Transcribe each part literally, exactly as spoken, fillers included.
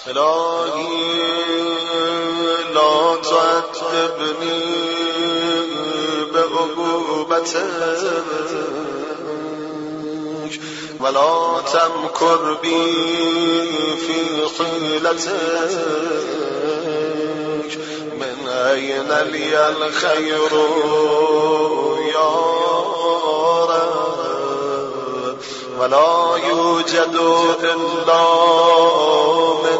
الهی لا تعذبنی به عقوبتک ولا تمکر بی فی حیلتک من این لی الخیر یا رب ولا یوجد الا من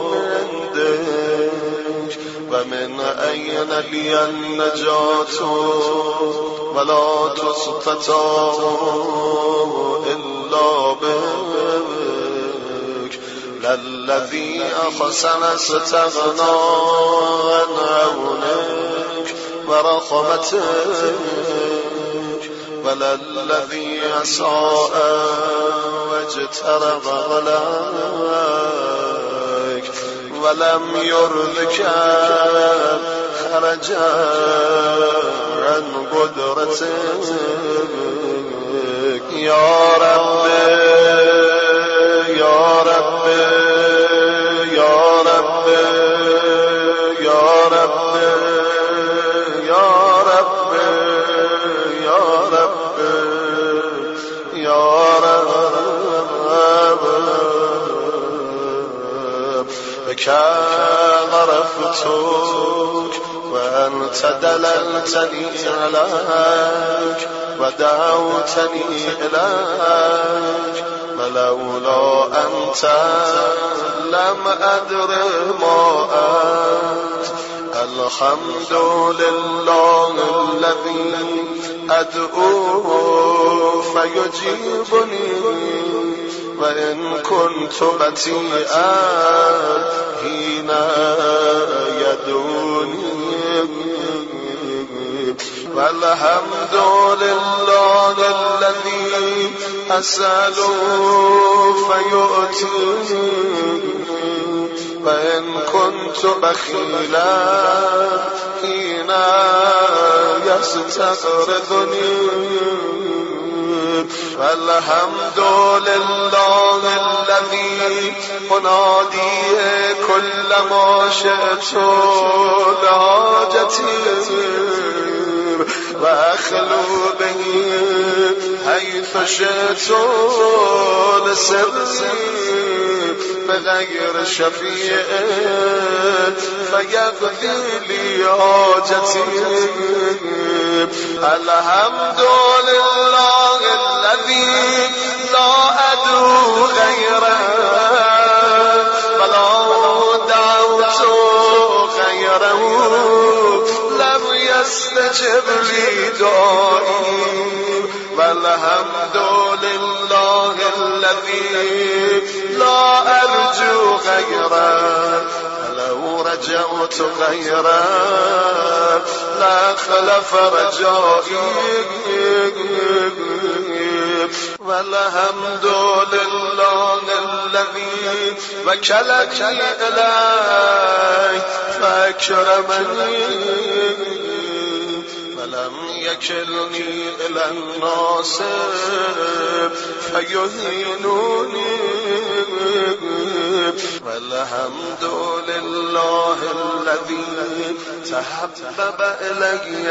عندک و من این لی النجات ولا تستطاع الا بك للذي أحسن استغنى عن عونك ورحمتك وللذي أساء واجترب عليك ولم يرضك خرج عن قدرتك یا رب یا رب یا رب یا رب یا رب یا رب یا رب بك غرفتك وأنت دللتني عليك ودعوتني إليك ولولا أنت لم أدر ما أنت الحمد لله الذي أدعوه فيجيبني وإن كنت بطيئا حين يدعوني والحمد لله الذي أسأل فيؤتيني وإن كنت بخيلا حين يستقرضني والحمد لله الذي أنادي كلما شئت لحاجتي وأخلو به حيث شئت لسري بغير شفيع فيقضي لي حاجتي الحمد لله الذي لا أدعو غيره ولا دعوت غيره لم يستجب لي دعائي والحمد لله الذي لا أرجو غيره لو رجعت غيره لا خلف رجائي والحمد لله الذي وكلني إليه فأكرمني ولم يكلني إلى الناس فيهينوني والحمد لله الذي تحبب إلي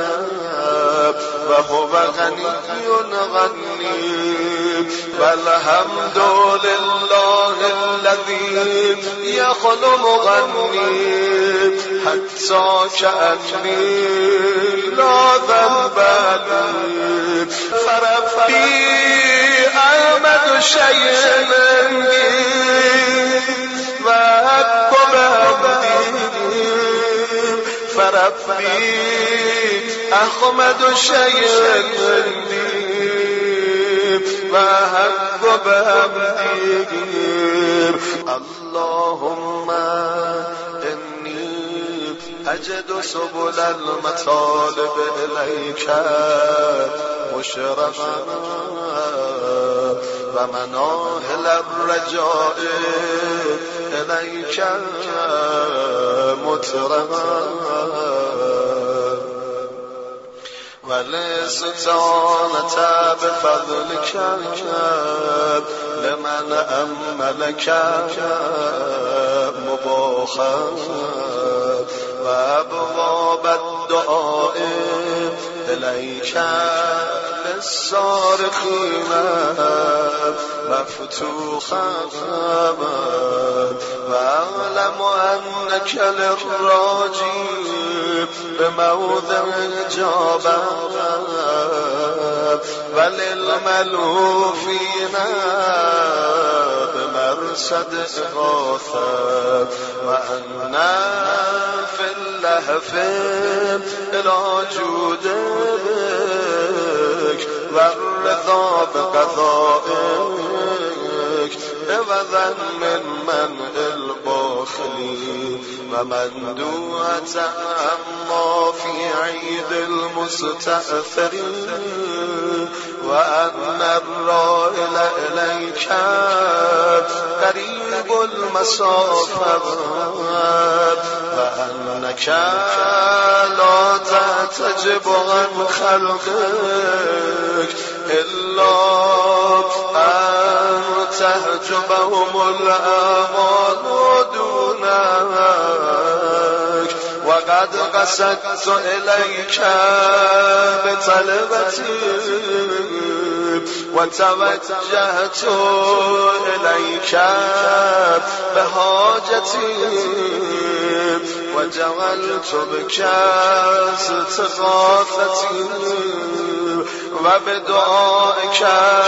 وهو غني غني والحمد لله الذي يخلم غني حتى كأني لا ذنب لي فربي أحمد شيء مني وأكبر عبدي فربي أحمد شيء مني وأكبر عبدي اللهم أجد سبل المطالب إليك مشرقا ومناهل الرجاء إليك مترقا والاستعانة بفضلك لمن أملك مخب و ابواب الدعاء الیک للصارخین مفتوحا و اعلم انک للراجی بموضع اجابه و للملوفین بمرصد اغاثه و انا فی اللهف الی جودک و الرضا بقضائک عوضا من منع الباخلی و مندوعة عما فی عید المستأثرین و ان الرائل الیک قریب المسافه و انک لا تعتجب عن خلقک الا ان تحجبهم الاعمال دونک وقد قصدت الیک بطلبتی وتوجهت الیک بحاجتی وجعلت بك استغاثتي وبدعائك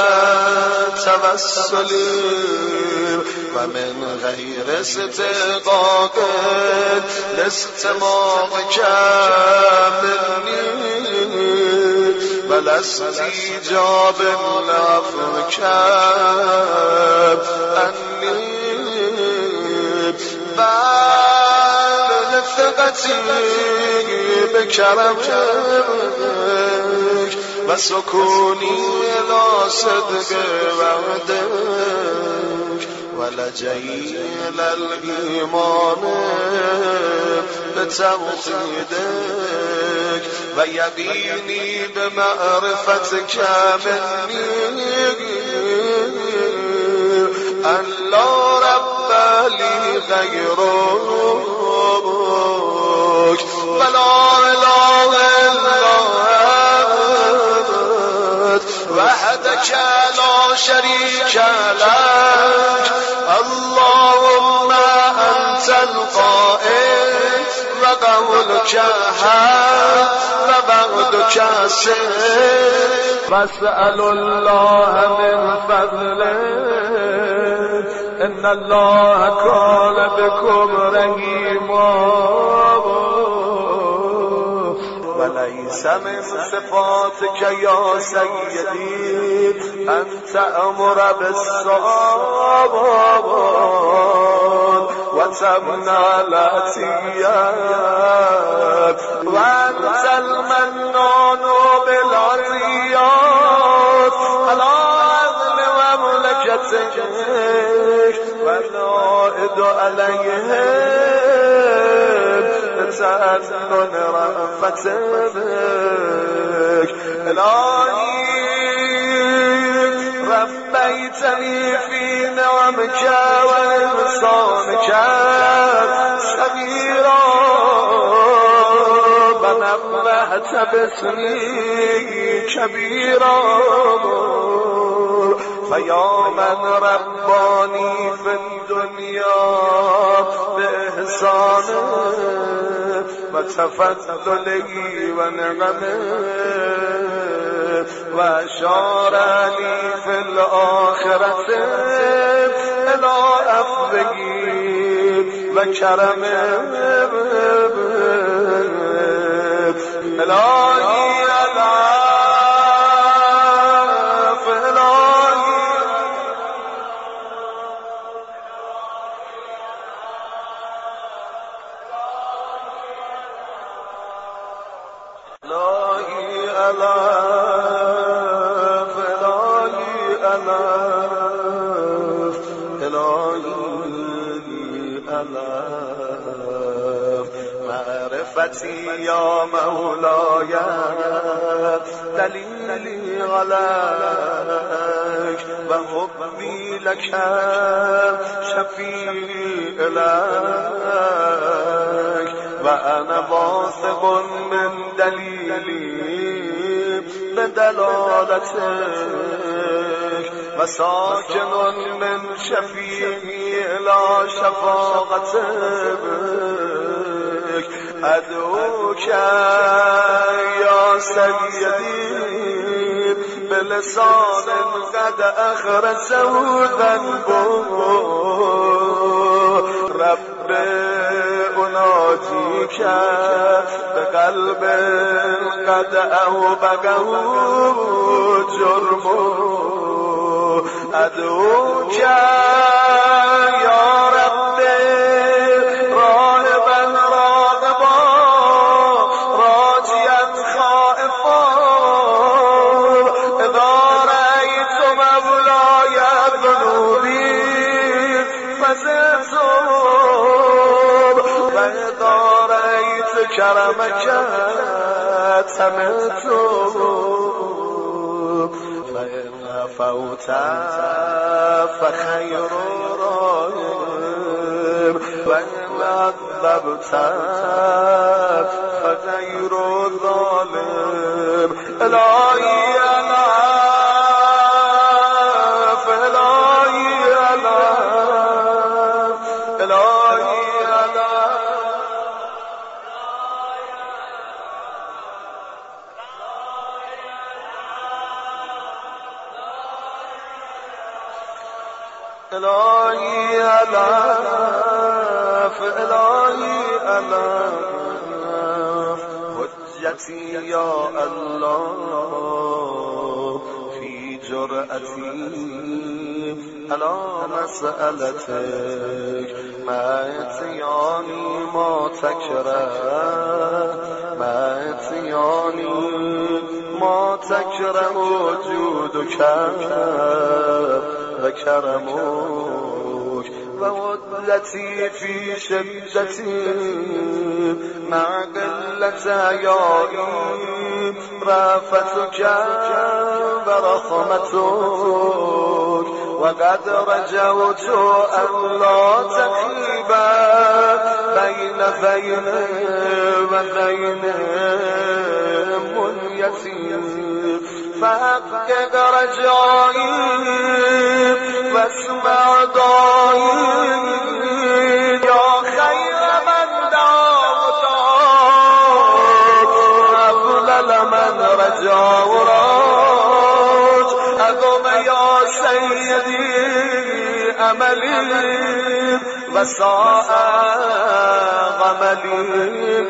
توسلي ومن غير استحقاق لاستماعك مني ولا استجاب لعفوك عني ثقتي بكرمك وسكوني إلى صدق وعدك ولجئي إلى الإيمان بتوحيدك ويقيني بمعرفتك مني أن لا رب لي غيرك ولا إله إلا أنت وحدك لا شريك لك اللهم أنت القائل وقولك حق ووعدك صدق واسأل الله من فضله إن الله كان بكم رحيما وليس من صفاتك يا سيدي أن تأمر بالصواب وتمنع العطيات وأنت المنان بالعطيات على عدل مملكتك والعائد عليهم بتأنن رأفتك إلهي ربيتني في نعمك وإحسانك صغيرا ونبهت باسمي كبيرا فيا من رباني في الدنيا بإحسانه وتفضله ونعمه وأشار لي في الآخرة إلى عفوه وكرمه إلهي معرفتي يا مولاي دليلي عليك وحبي لك شفيع لك وأنا واثق من دلیلی به دلالتك وساكن من شفيعي إلى شفاعتك أدعوك يا سيدي بلسان قد أخرسه ذنبه رب أناجيك بقلب قد أوبقه جرمه أدعوك يا رب راهبا راغبا راجيا خائفا إذا رأيت مولاي ذنوبي فزدت وإذا رأيت كرمك تمت فإن عفوت فخير راهب وإن عذبت فغير ظالم إلهي ألاف إلهي ألاف إلهي ألاف إلهي ألاف إلهي ألاف حجتي يا الله في جرأتي على مسألتك ما اتياني ما تكره ما اتياني ما تكره وجودك وكرمك وودتي في شدتي مع قلة عيائي رافتك ورحمتك وقد رجوت أن لا تخيب بين ذين وذين منيتي فحقق رجائي واسمع دعائي يا خير من دعوت أفضل من رجا وراج أقوم يا سيدي أملي وساء غملي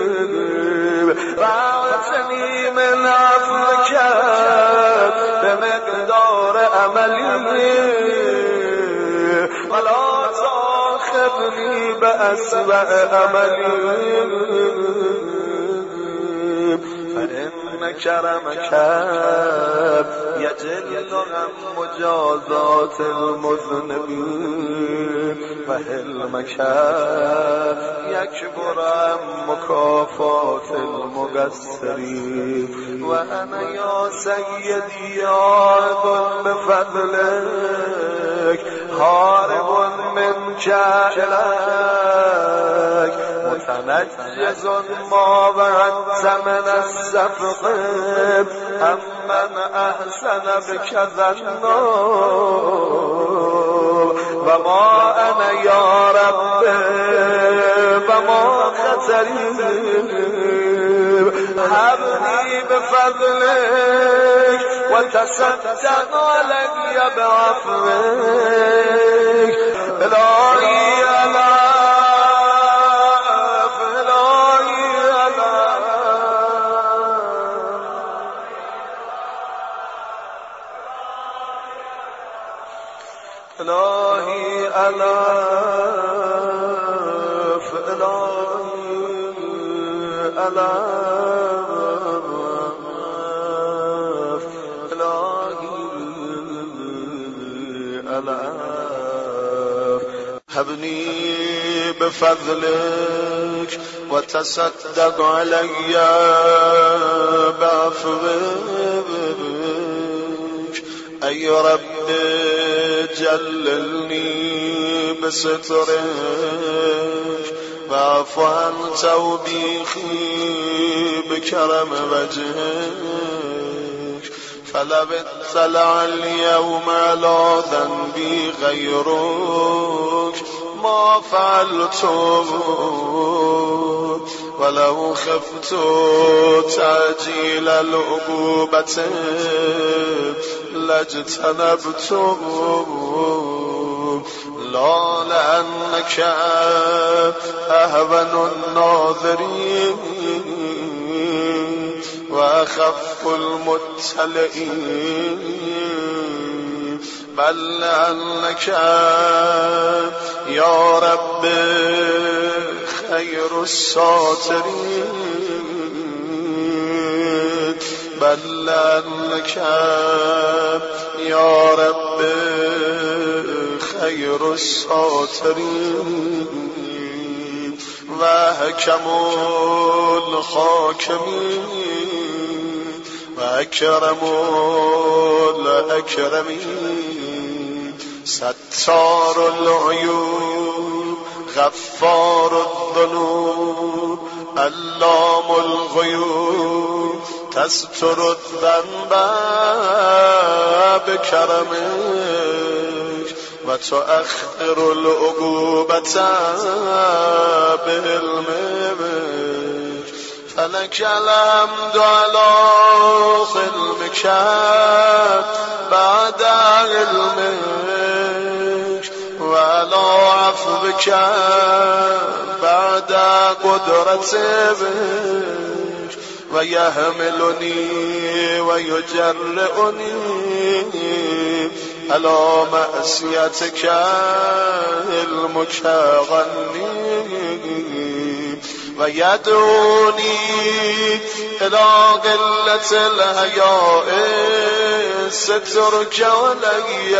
بعثني من عفوك بمقدار أملي ولا تأخذني بأسوأ أملي فإن كرمك يجل عن مجازات المذنبين وحلمك يكبر عن مكافات المقصرين وأنا يا سيدي عائد بفضلك هارب منك إليك متنجز ما وعدت من السفق أمن أحسن بك ظنا وما أنا يا رب وما خطري حبني بفضلك وتصدق علي بعفوك إلهي ألاف إلهي ألاف إلهي ألاف إلهي ألاف ألاف هبني بفضلك وتصدق علي بعفوك أي رب جللني بسترك واعف عن توبيخي بكرم وجهك فلو اطلع اليوم على ذنبي غيرك ما فعلته ولو خفت تعجيل العقوبة لاجتنبته لا لأنك أهون الناظرين وأخف المتلئين بل لأنك يا رب خير الساترين بل لأنك يا رب خير الساترين وحكم الحاكمين وأكرم الأكرمين ستار العيوب غفار الذنوب علام الغيوب تستر الذنب بكرمك وتؤخر العقوبة بعلمك فلك الحمد على حلمك بعد علمك وعلى عفوك بعد قدرتك ويحملني ويجرئني على معصيتك علمك غني ويدعوني إلى قلة الحياء سترك علي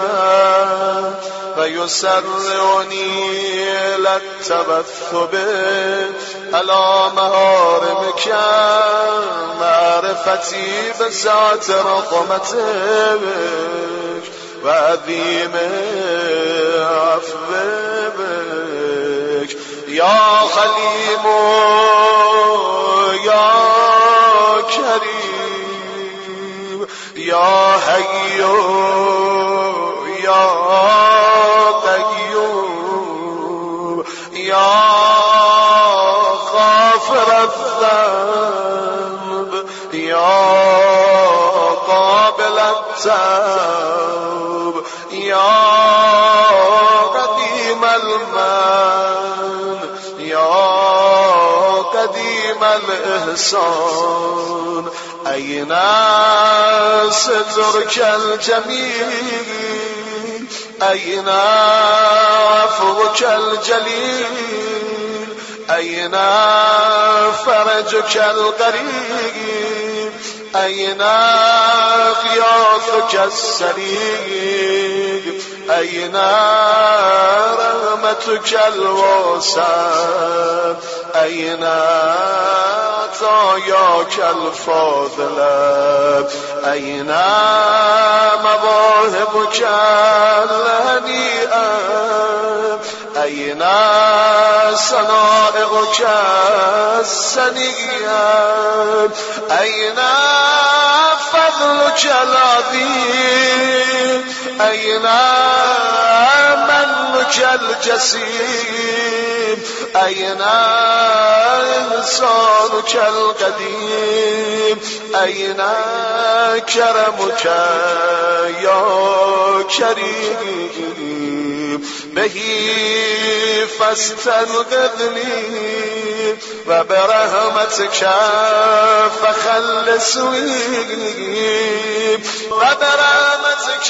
ويسرعني إلى التبثب على مهارمك معرفتي بسعة رحمتك وعظيم عفوك يا خليم يا كريم يا حي يا قيوم يا غافر الذنب يا قابل التوب يا قديم المن يا قديم الإحسان أين سترك الجميل أين عفوك الجليل أين فرجك القريب أين غياثك السريع أين رحمتك الواسعة أين عطاياك الفاضلة أين مواهبك الهنيئة أين صنائعك السنية أين فضلك العظيم أين منك الجسيم أين إحسانك القديم أين كرمك يا كريم به فاستنقذني وبرحمتك فخلصني وبرحمتك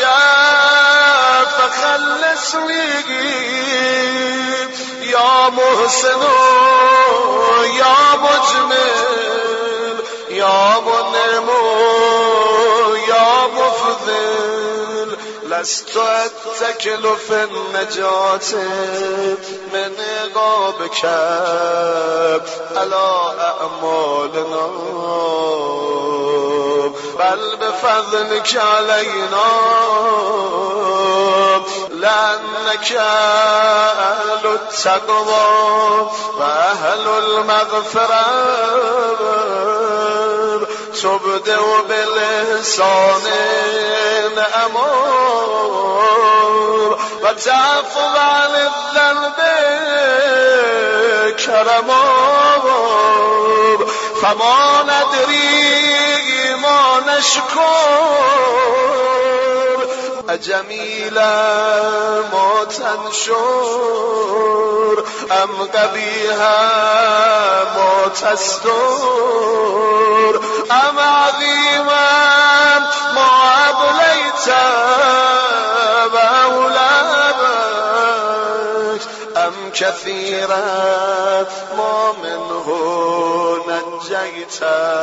فخلصني يا محسن يا مجمل يا منعم يا مفضل لست أتكل في النجاة من عقابك على أعمالنا بل بفضلك علينا لأنك أهل التقوى وأهل المغفرة تبدأ بالإحسان أمور وتعفو عن الذنب كرما فما ندري ما نشكر أجميلا ما تنشر أم قبيها ما تستر أم عظيما ما أبليت وأولادك أم كثيرا ما منه نجيت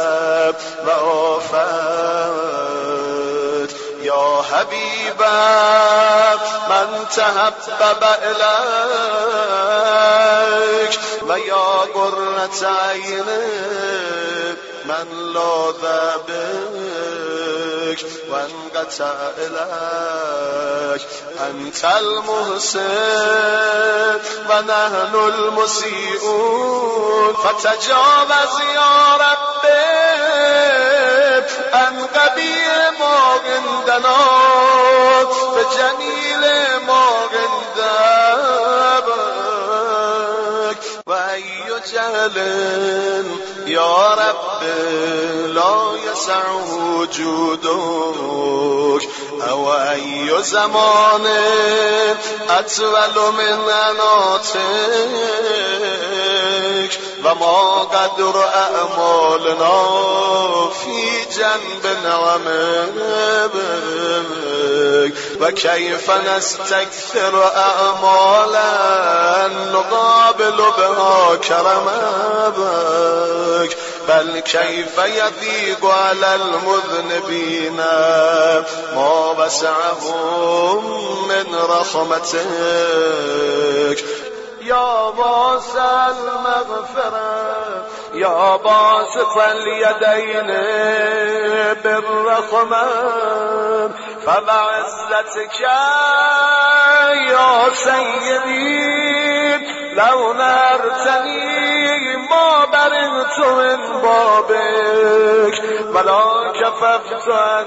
وآفت يا حبيبا من تحبب إليك ويا قرة عين من لاذ بك وانقطع إليك أنت المحسن ونحن المسيئون فتجاوز يا ربي عن قبيح ما عندنا بجميل ما عندك وأي جهل يا رب لا يسعه وجودك أو أي زمان أطول من أناتك وما قدر أعمالنا في جنب نعمك وكيف نستكثر أعمالا نقابل بها كرمك بل كيف يضيق على المذنبين ما وسعهم من رحمتك يا واسع المغفرة يا باسط اليدين بالرحمة فبعزتك يا سيدي لو نرتني ما برئت من بابك ولا كففت عن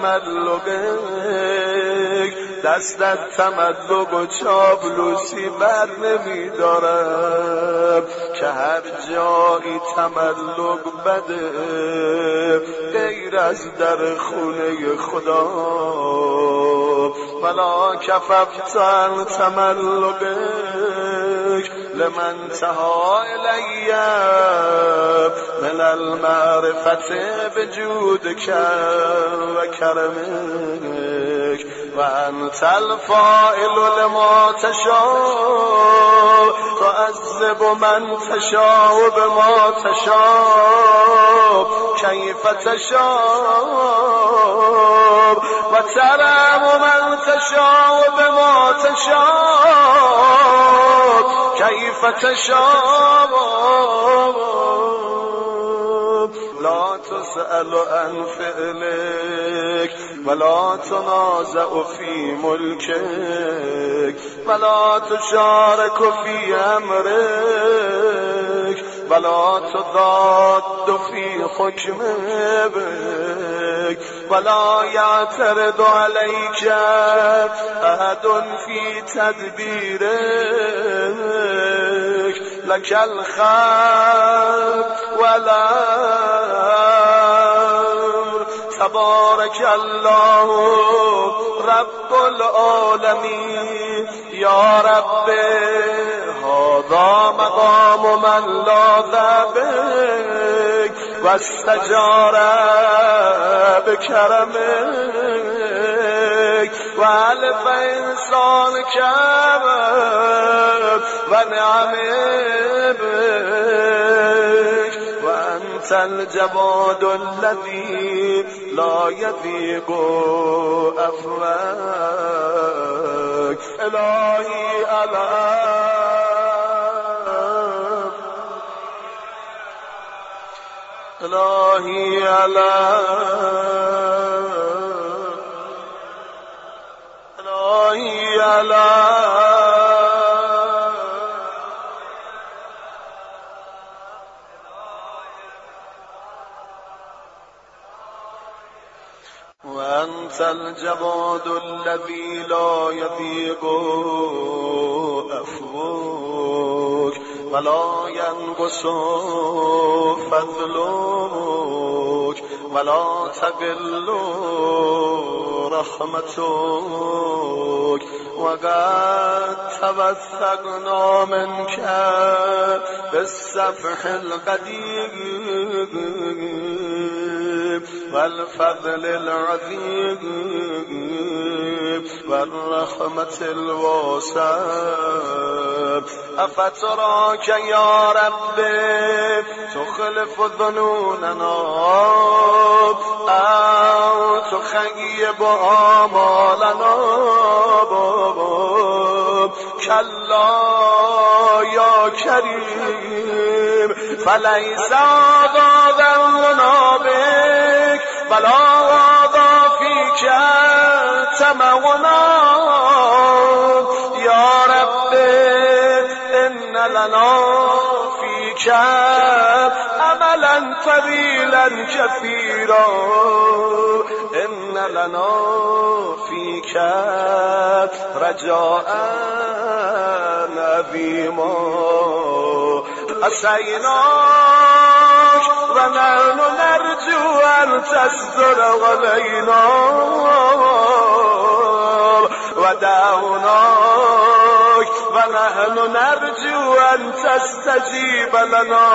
تملقك دستت تملق و چابلوسی بر نمی دارم که هر جایی تملق بده غیر از در خونه خدا ولا کففت عن تملقك لمن تها إلي من المعرفة بجودك وكرمك وأنت الفاعل لما تشاء تعذب من تشاء بما تشاء كيف تشاء وترحم من تشاء بما تشاء كيف تشاء لا تسأل عن فعلك ولا تنازع في ملكك ولا تشارك في أمرك ولا تضاد في حكمك ولا يعترض عليك أحد في تدبيرك لك الخير ولا تبارك الله رب العالمين يا رب هذا مقام من لاذ بك واستجار بكرمك وألف إنسان كرم ونعم بك وأنت الجواد الذي لا يضيق أفواك إلهي ألام إلهي ألام إلهي ألام وأنت الجواد الذي لا يضيق عفوك ولا ينقص فضلك ولا تقل رحمتك وقد توثقنا منك بالسفح القديم والفضل العظيم والرحمة الواسعة أفتراك يا ربي تخلف ظنوننا أو تخيب آمالنا كلا يا كريم فليس هذا ذنبنا بك بلا هذا فيك تمونا يا ربي إن لنا فيك أملا طويلا كثيرا إن لنا فيك رجاء عظيما أسيناك ونحن نرجو أن تستر علينا ودعوناك ونحن نرجو أن تستجيب لنا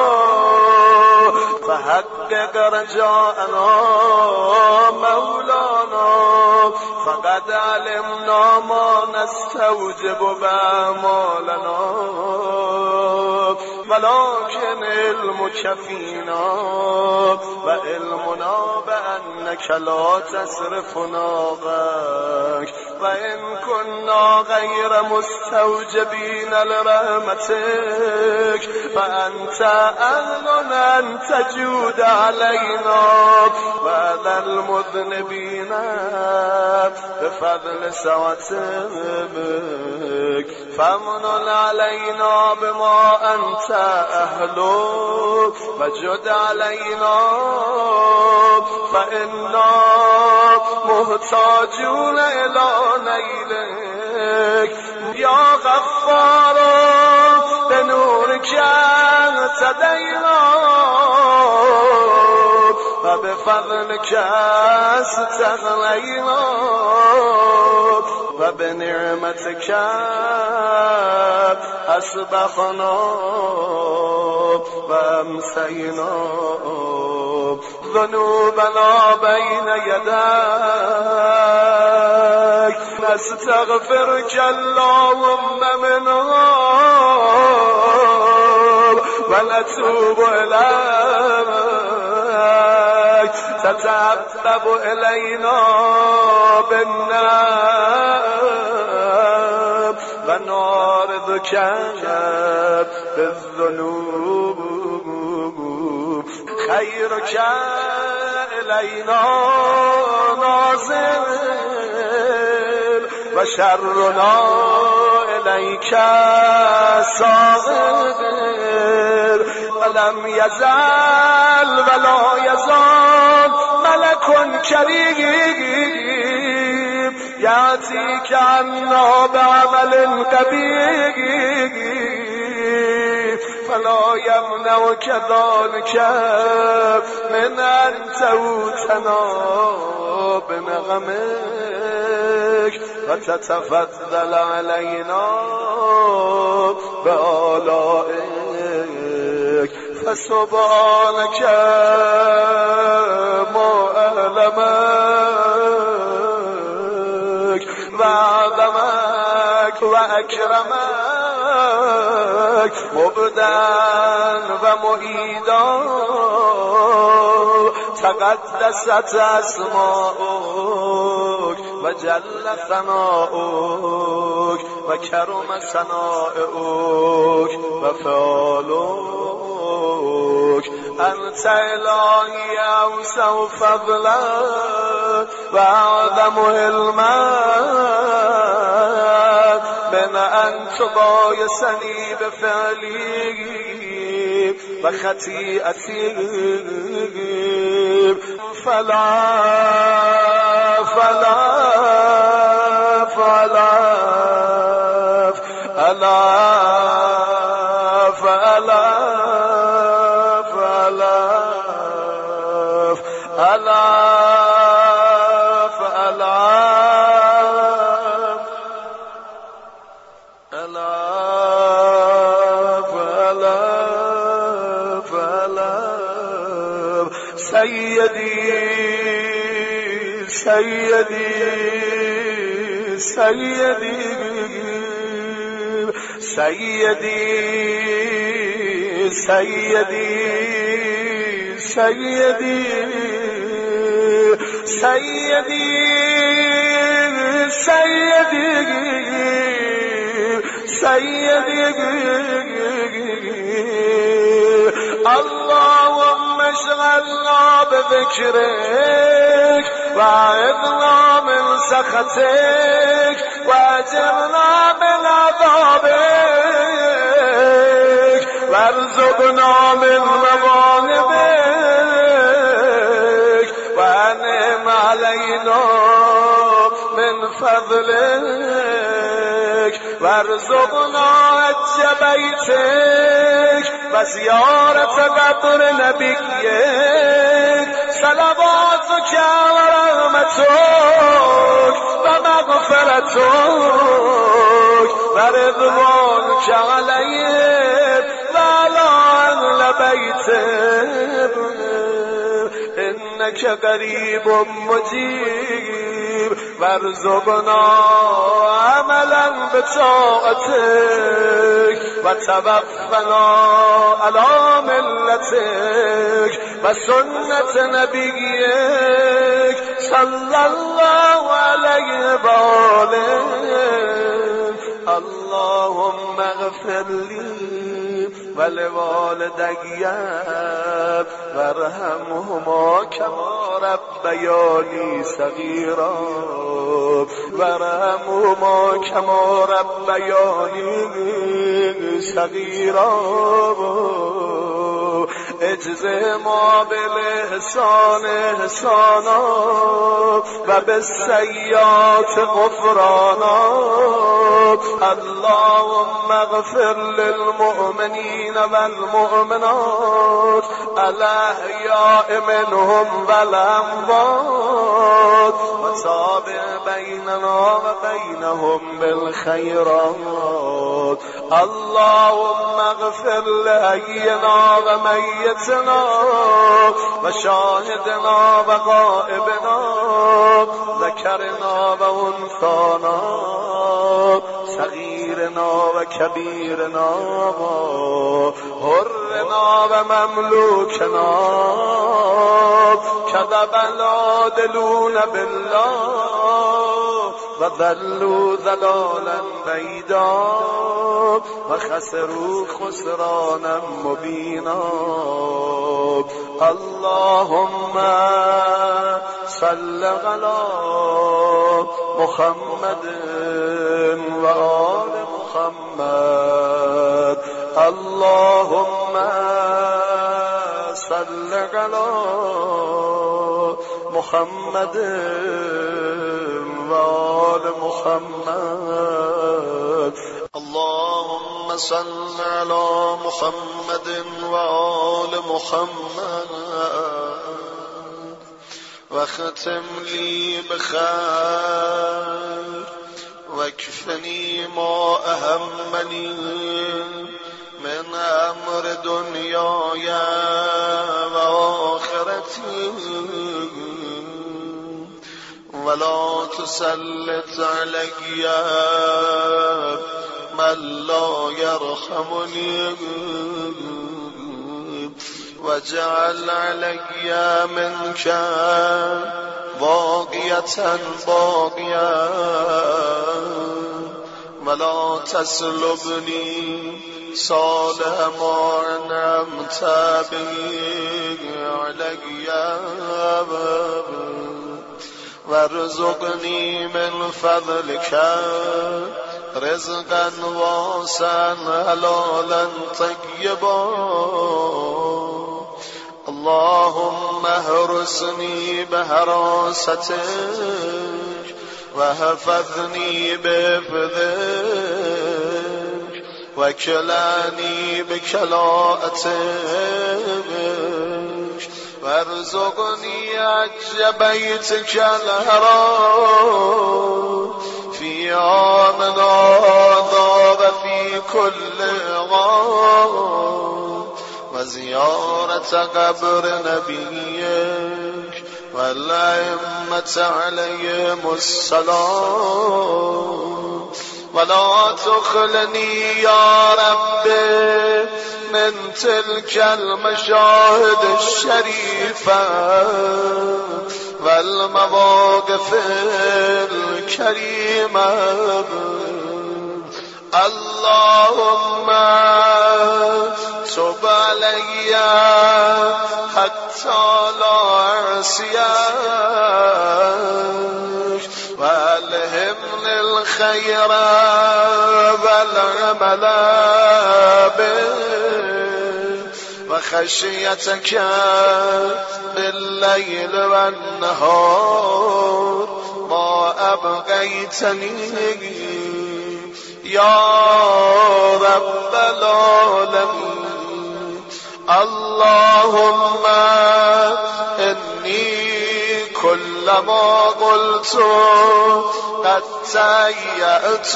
فحقق رجاءنا مولانا فقد علمنا ما نستوجب بأعمالنا ولكن علمك فينا وعلمنا بأنك لا تصرفنا غيرك وإن كنا غير مستوجبين لرحمتك فأنت أهل أن تجود علينا وعلى المذنبين بفضل سعتك فمن علينا بما أنت أهله وجد علينا فإنا محتاجون إلى نيلك يا غفار بنورك اهتدينا وبفضلك استغنينا وبنعمتك أصبحنا وأمسينا ذنوبنا بين يديك نستغفرك اللهم منها ونتوب إليك تتعبب إلينا بالنار ونعرضك بالذنوب خيرك إلينا نازل وشرنا إليك صاغر ولم يزال ولا يزال ملك كريم يأتيك عنا بعمل قبيح فلا يمنعك ذلك من أن توتنا بنغمك وتتفضل علينا بآلائك فسبحانك ما أعلمك وعظمك وأكرمك مبدأ ومعيدا تقدست أسماؤك وجل ثناؤك وكرم ثناؤك وفعلك أنت إلهي أوسع فضلا وأعظم علما من أن تبايسني بفعلي وخطيئتي فالعافى ألاف ألاف ألاف ألاف ألاف ألاف ألاف ألاف ألاف ألاف سيدي سيدي سيدي سيدي سيدي سيدي سيدي سيدي سيدي اللهم اشغلنا بذكرك وأعذنا من سخطك وأجرنا من عذابك وارزقنا من مغانمك وأنعم علينا من فضلك وارزقنا حج بيتك وزيارة قبر نبيك صلواتك ورحمتك ومغفرتك ورضوانك عليهم وعلى أهل بيتك إنك قريب مجيب وارزقنا عملا بطاعتك وتوفنا على ملتك وسنة نبيك صلى الله عليه وآله. اللهم اغفر لي ولوالدي وارحمهما كما ربياني صغيرا وارحمهما كما ربياني صغيرا اجزه ما بالاحسان احسانا وبالسيئات غفرانا. اللهم اغفر للمؤمنين والمؤمنات الأحياء منهم والأموات وتابع بيننا وبينهم بالخيرات. اللهم اغفر لحينا وميتنا وشاهدنا وغائبنا ذكرنا وانثانا صغيرنا وكبيرنا حرنا ومملوكنا كذب العادلون بالله وذلوا ذلالا بعيدا وخسروا خسرانا مبينا. اللهم صل على محمد وآل محمد. اللهم صل على محمد وآل محمد. اللهم صل على محمد وآل محمد واختم لي بخير واكفني ما أهمني من أمر دنياي وآخرتي ولا تسلط علي من لا يرحمني واجعل علي منك باقية باقية ولا تسلبني صالح ما أنعمت به علي وارزقني من فضلك رزقا واسعا حلالا طيبا. اللهم احرسني بحراستك وحفظني بحفظك وكلاني بكلاءتك وارزقني عج بيتك الحرام في عام هذا وفي كل عام وزيارة قبر نبيك والأئمة عليهم السلام ولا تخلني يا رب من تلك المشاهد الشريفة والمواقف الكريمة اللهم تب علي حتى لا أعصيك وألهمني الخير والعمل به وخشيتك بالليل والنهار ما أبقيتني يا رب العالمين. اللهم إني كلما قلت قد تهيأت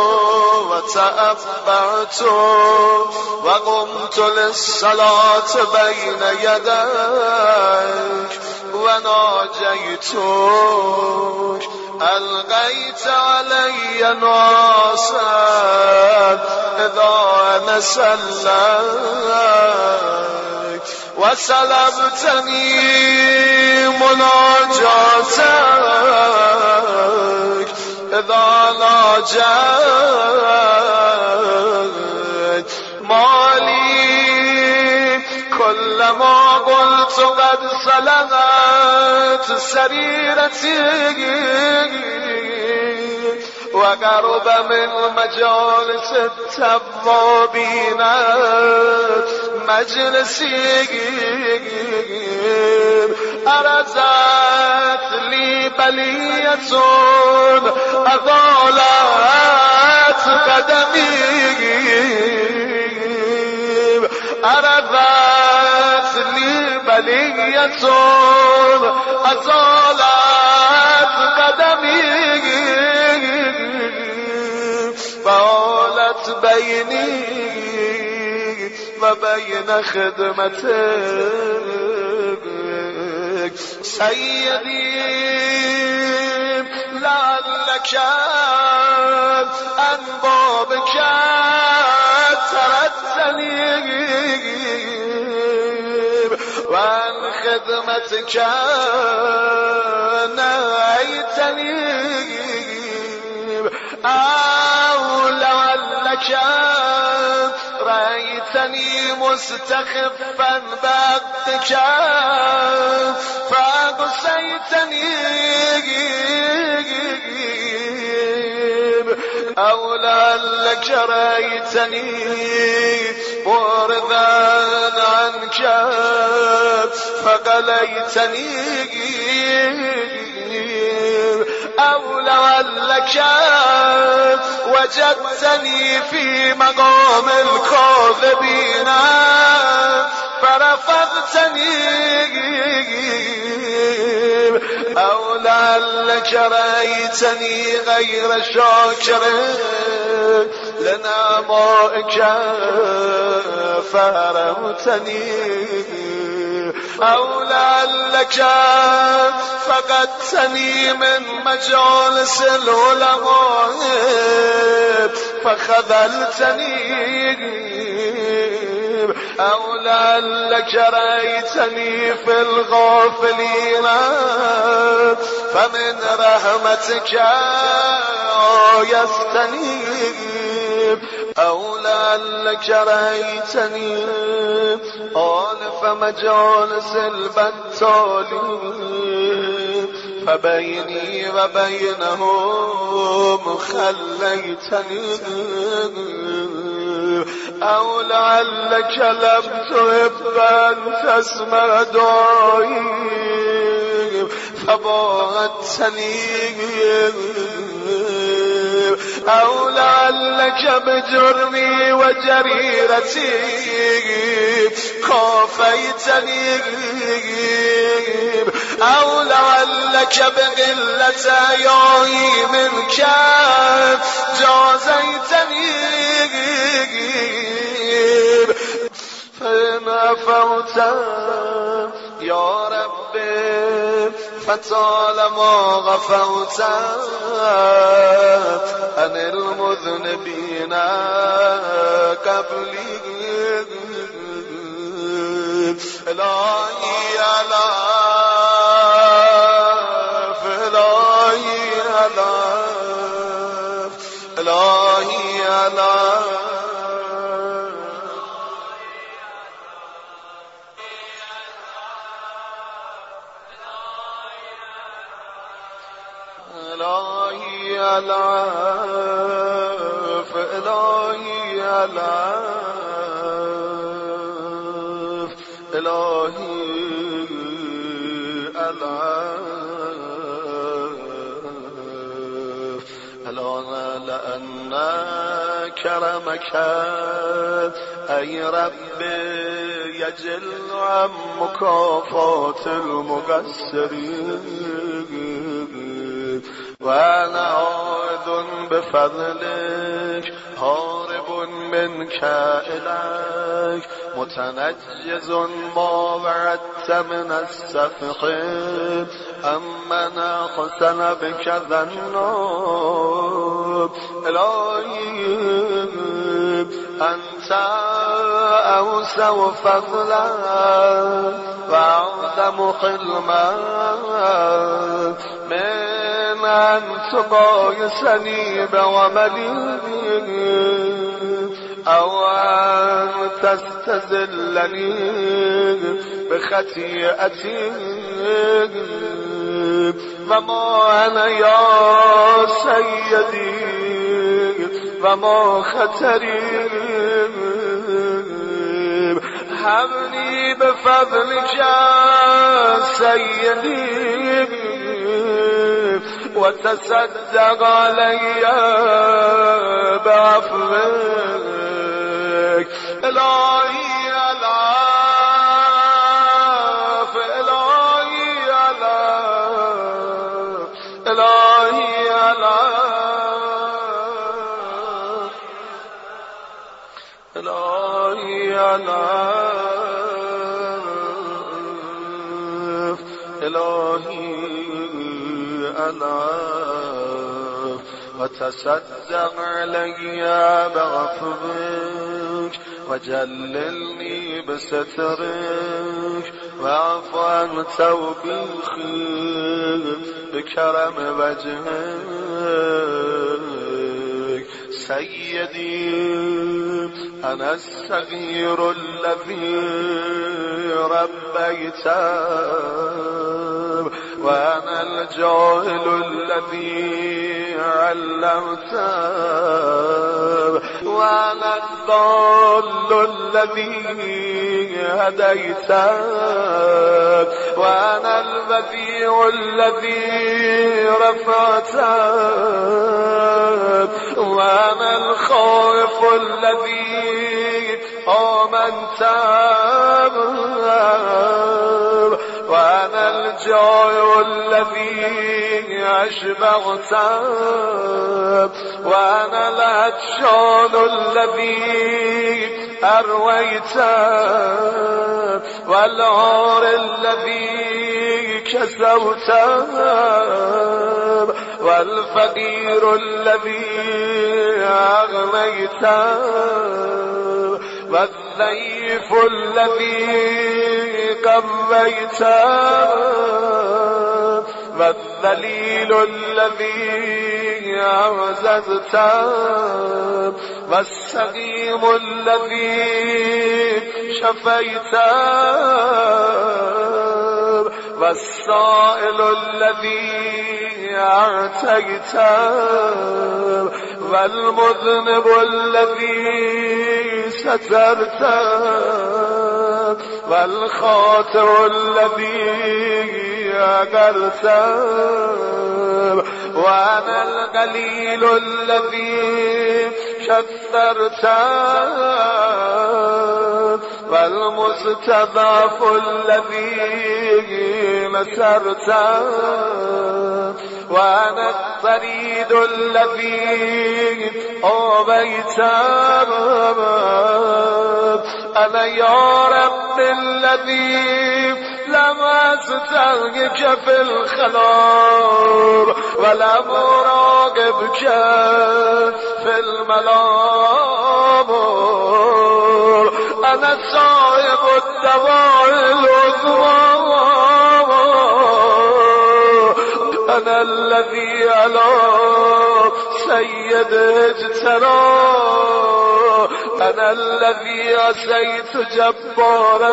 وتأبعت وقمت للصلاة بين يديك وناجيتك ألقيت علي ناصا إذا نسلك وسلبتني مناجاتك إذا ناجيت مالي كلما قلت قد سلمت سريرتي وقرب من مجالس التوابين مجلسي أرزت لي بلية أضالت قدمي أرزت لي بلية أضالت قدمي فعالت بيني وبين خدمتك سيدي لعلك عن بابك تردني وعن خدمتك نهيتني أو لعلك رأيتني مستخفا بعدك فأقسيتني أو لعلك رأيتني معرضا عنك فقليتني أو لعلك وجدتني في مقام الكاذبين فرفضتني أو لعلك رأيتني غير شاكر لنعمائك فحرمتني أو لعلك فقدتني من مجالس العلماء فخذلتني أو لعلك رأيتني في الغافلين فمن رحمتك آيستني أو لعلك رأيتني آلف مجالس البتالين فبيني وبينهم خليتني أو لعلك لم تحب أن تسمع دعائي فباعدتني أو لعلك بجرمي وجريرتي كافيتني أو لعلك بقلة عيائي منك جازيتني فإن عفوت يا ربي فطالما غفوت عن المذنبين قبلي إلهي ألاف إلهي ألاف إلهي ألاف إلهي ألاف إلهي ألاف إلهي ألاف ألا لأن كرمك أي ربي يجل عن مكافات المقصرين وأنا عائد بفضلك هارب منك إليك متنجز ما وعدت من السفح أمن أحسن بك ذنوب إلهي أنت أوسع فضلا وأعظم حلما من أن تقايسني بعملي أو أن تستزلني بخطيئتي وما أنا يا سيدي وما خطري هبني بفضلك سيدي وتصدق علي بعفوك إلهي ألاف إلهي ألاف إلهي ألاف إلهي ألاف إلهي ألاف وتصدق علي بعفوك وجللني بسترك واعف عن توبيخي بكرم وجهك سيدي أنا الصغير الذي ربيته وأنا الجاهل الذي علمته وأنا الضال الذي هديته وأنا البديع الذي رفعته وأنا الخائف الذي آمنت وأنا الجائع الذي أشبعت وأنا العطشان الذي أرويت والعار الذي كسوت والفقير الذي أغنيت والضيف الذي قويت والذليل الذي أعززت والسقيم الذي شفيت والسائل الذي أعتيت والمذنب الذي سترت والخاطئ الذي أقرتم وأنا القليل الذي كثرتم والمستضعف الذي نصرتم وأنا الطريد الذي أوبيتم أنا يا رب الذي لم أسترجك في الخلار ولم أراقبك في المنام أنا صاحب الدواء العظمى أنا الذي على سيد اجترى أنا الذي عصيت جبار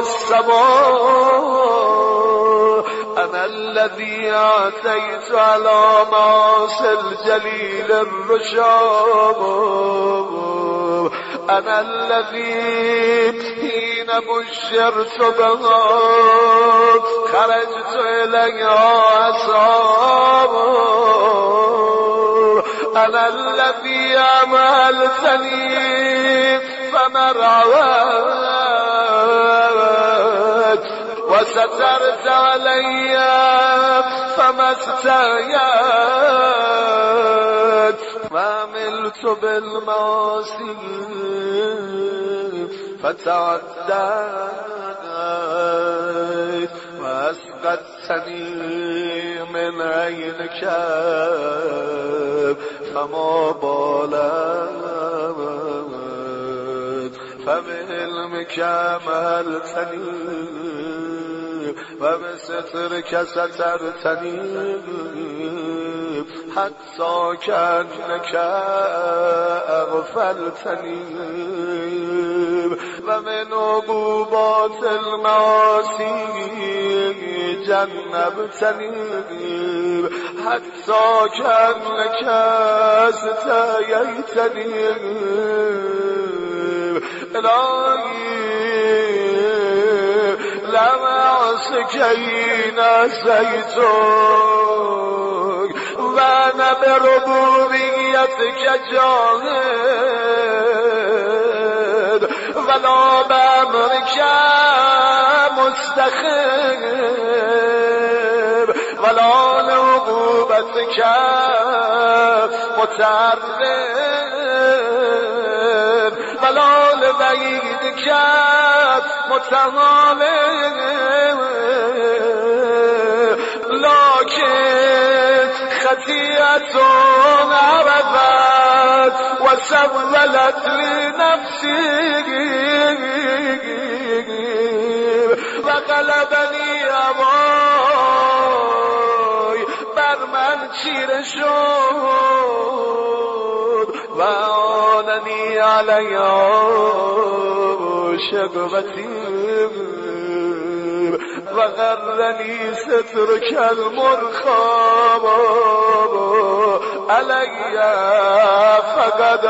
السماء أنا الذي أعطيت على معاصي الجليل الرشام أنا الذي حين بشرت بها خرجت إليها أصحاب أنا الذي عملتني فمرعوت وسترت علي فما استيت وعملت بالمعاصي فتعديت وأسقطتني من عينك فما بالت فبعلمك مهلتني وبسترك سترتني حتى كأنك أغفلتني ومن عقوبات المعاصي جنبتني حتى كأنك استحييتني إلهي لم أعصك حين عصيتك وأنا بربوبيتك جاهد ولا بأمرك مستخير ولا لعقوبتك متعرض ولا لوعيدك متهاون لكن خطيئة عرفت وسولت لنفسي وغلبني هوای بر من چیره شد و آننی علیها شقوتی و غرنی سترک المرخام علی فقد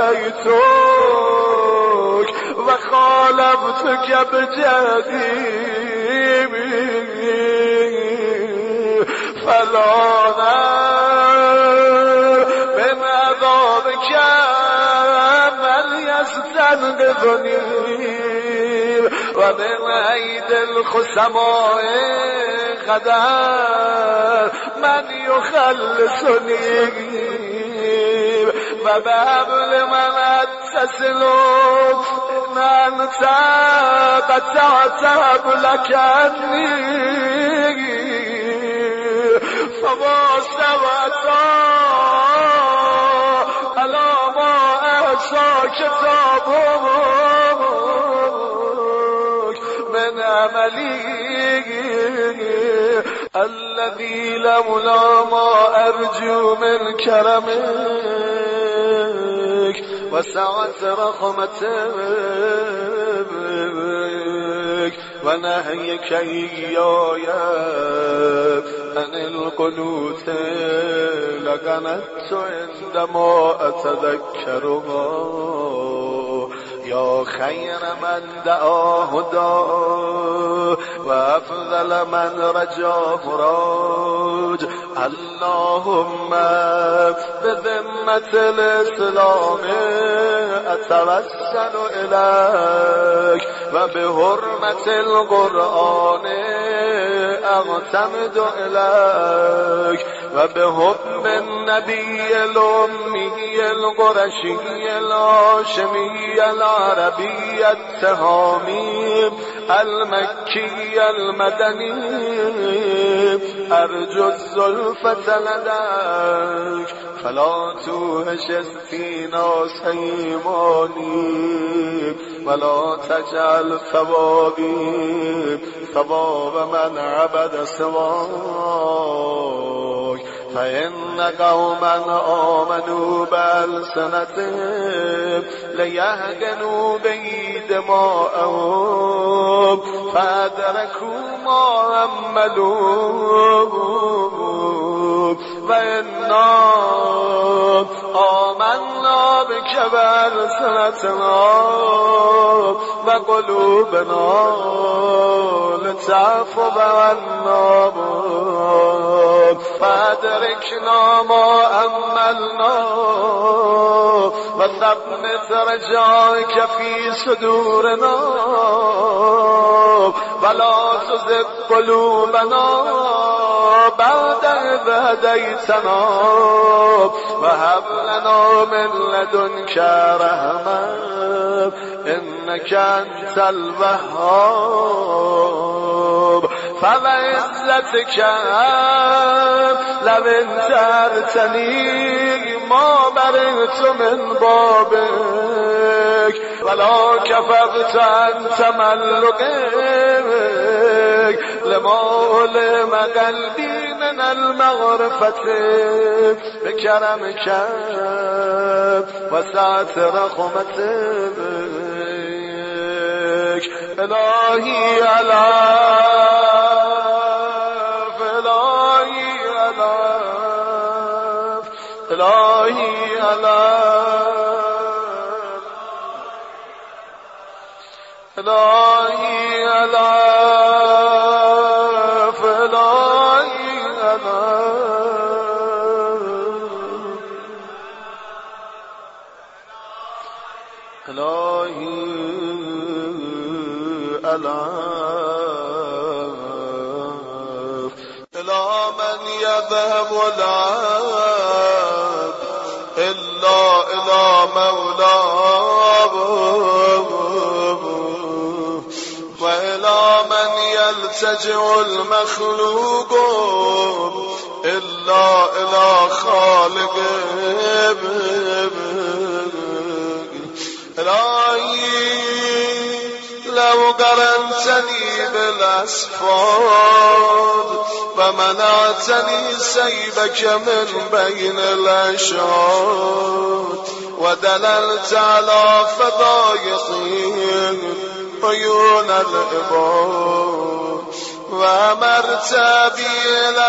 عصیتک و خالفتک بجدیمی فلانا من عذابك من يستنقذني ومن عيد الخصماء قدر من يخلصني وبابل من اتصل أنت قطعت لك عني فما سوتا على ما أحصى كتابك من عملي الذي لولا ما أرجو من كرمك وسعة رحمتك ونهيك إياي عن القنوت لقنت عندما أتذكرها یا خیر من دعاه دعا و افضل من رجا مراد. اللهم بذمة الاسلام اتوسل الیک و بحرمة القرآن اعتمد الیک و بحب النبی الامی القرشی الهاشمی العربی التهامی المکی المدنی ارجو الزلفة لدیک فلا توهش استینا سیمانی ولا تجعل ثوابی ثواب من عبد سواک فإن قوما آمنوا بألسنتهم ليهجنوا به دماءهم فأدركوا ما عملوا وإنا آمنا بك بألسنتنا وقلوبنا لتعفو عنا فأدركنا ما أملنا وثبت رجائك في صدورنا ولا تزغ قلوبنا بعد إذ هديتنا وهب لنا من لدنك رحمة إنك أنت الوهاب فبعزتك لو انترتني ما برئت من بابك ولا كفرت عن تملكك لما علم قلبي من المغرفة بكرمك وسعة رحمتك إلهي ألاف إلهي ألاف إلهي ألاف إلهي ألاف إلهي ألاف إلهي ألاف إلى من يذهب العاب إلا إلى مولاه وإلى من يلتجئ المخلوق إلا إلى خالقه إلهي لو قرنتني بالأسفار ومنعتني سيبك من بين الأشهاد ودللت على فضايقي عيون العباد وأمرت بي إلى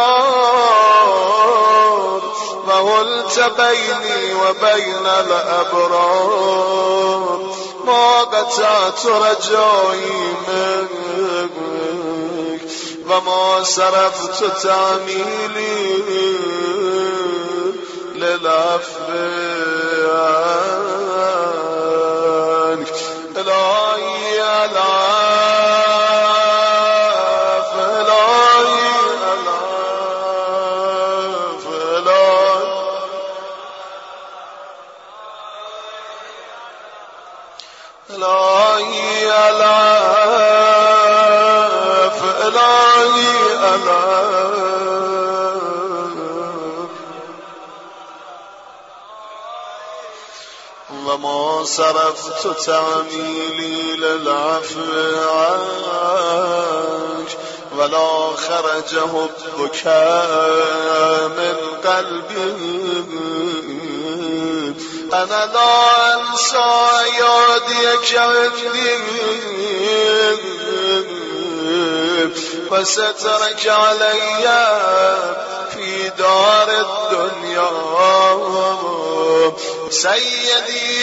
النار وولت بيني وبين الأبرار ما قطعت رجائي منك وما صرفت تعميلي للعفو عنك إلهي ألاف إلهي ألاف إلهي ألاف إلهي ألاف وما صرفت تعميلي للعفو عنك ولا خرج حبك من قلبي أنا لا أنسى يديك عندي وسترك علي في دار الدنيا سيدي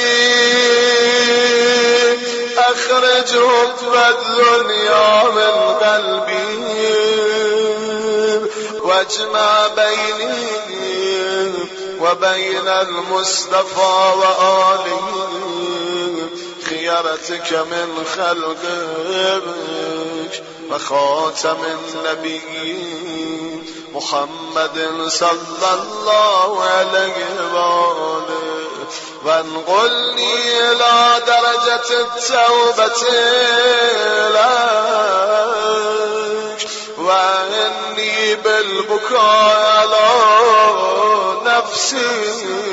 أخرج حب الدنيا من قلبي واجمع بيني وبين المصطفى وآله خيرتك من خلقك وخاتم النبيين محمد صلى الله عليه وآله وانقلني إلى درجة التوبة لك وإني بالبكاء على نفسي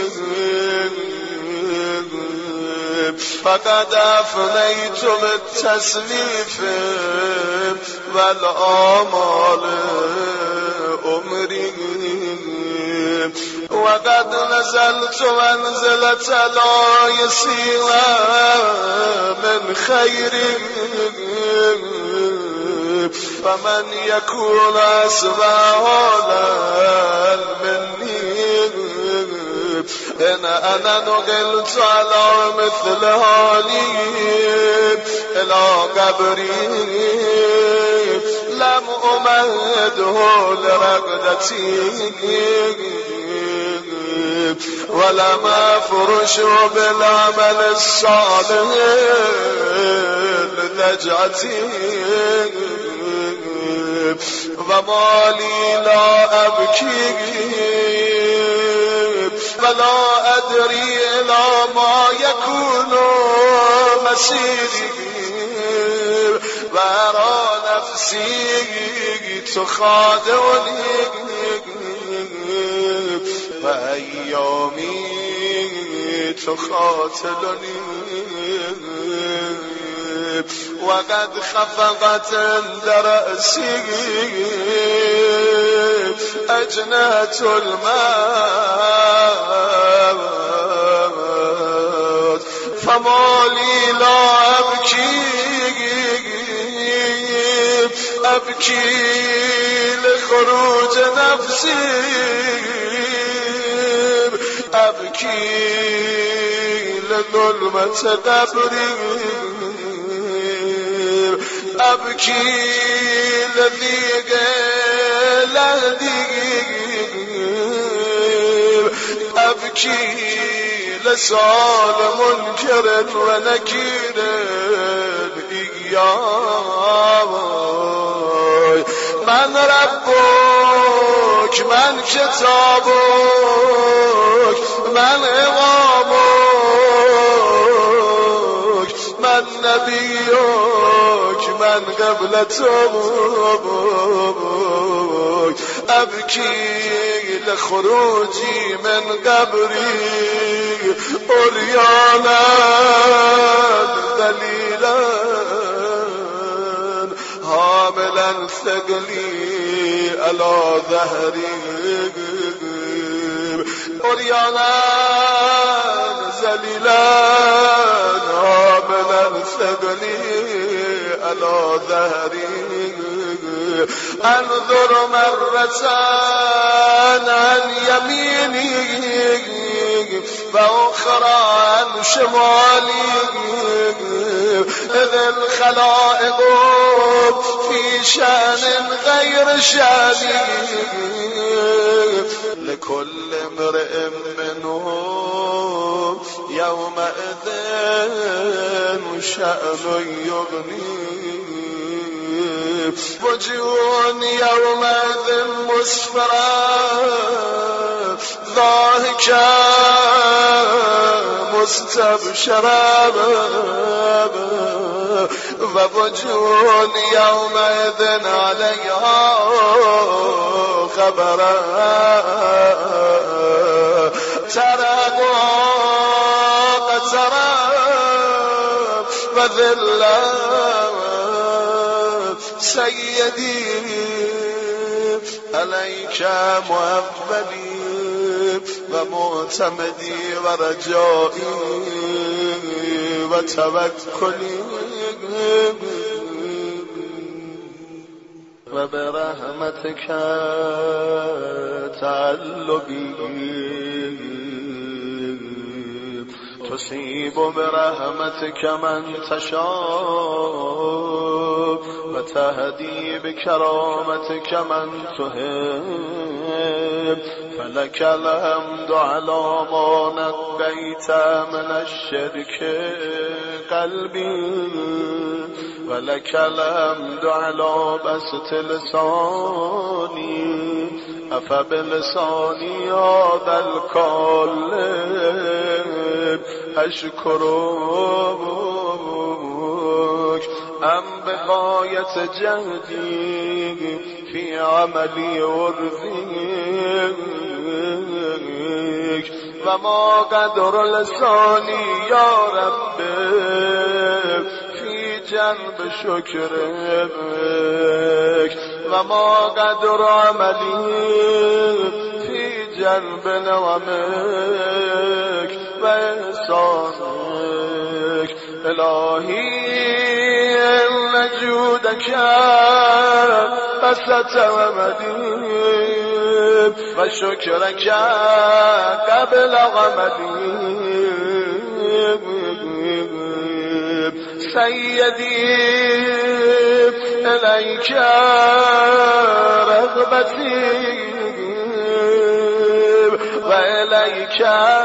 فقد أفنيت بالتسليف والآمال أمري وقد نزلت منزلة لا يسير من خير فمن يكون أسبابا مني إن أنا نقلت على مثل هالي إلى قبري لم أمهده لرقدتي ولم أفرش بالعمل الصالح لنجعتي وما لي لا أبكي ولا أدري إلى ما يكون مسيري وأرى نفسي تخادعني وأيامي تخاتلني وقد خفقت عند رأسي أجنة الموت فما لي لا أبكي أبكي لخروج نفسي أبكي لظلمة قبري أبكي لضيق لهدي أبكي لسؤال منكر ونكير إياه من ربك من كتابك من إمامك من نبيك من قبلتك أبكي لخروجي من قبري عريانا ذليلا حاملا ثقلي على ظهري عريانا ذليلا حاملا ثقلي على ظهري انظر مرة عن يميني وأخرى عن شمالي إذ الخلائق في شأن غير شأني لكل امرئ منهم يومئذ شأن يغنيه وجوه يومئذ مسفرة ضاحكة مستبشرة ووجوه يومئذ عليها خبرا ترقها قترا وذلا سيدي عليك مقبلي ومعتمدي ورجائي وتوكلي وبرحمتك تعلقي تصيب برحمتك من تشاء وتهدي بكرامتك من تحب فلك الحمد على ما نقيت من الشرك قلبي ولك الحمد على بسط لساني أفبلساني هذا القالب أشكرك أم بغاية جهدي في عملي ورزيك وما قدر لساني يا رب في جنب شكرك وما قدر عملي في جنب نعمك وإحسانك إلهي إن جودك بسط ومديد وشكرك قبل غمديد سيدي إليك رغبتي وإليك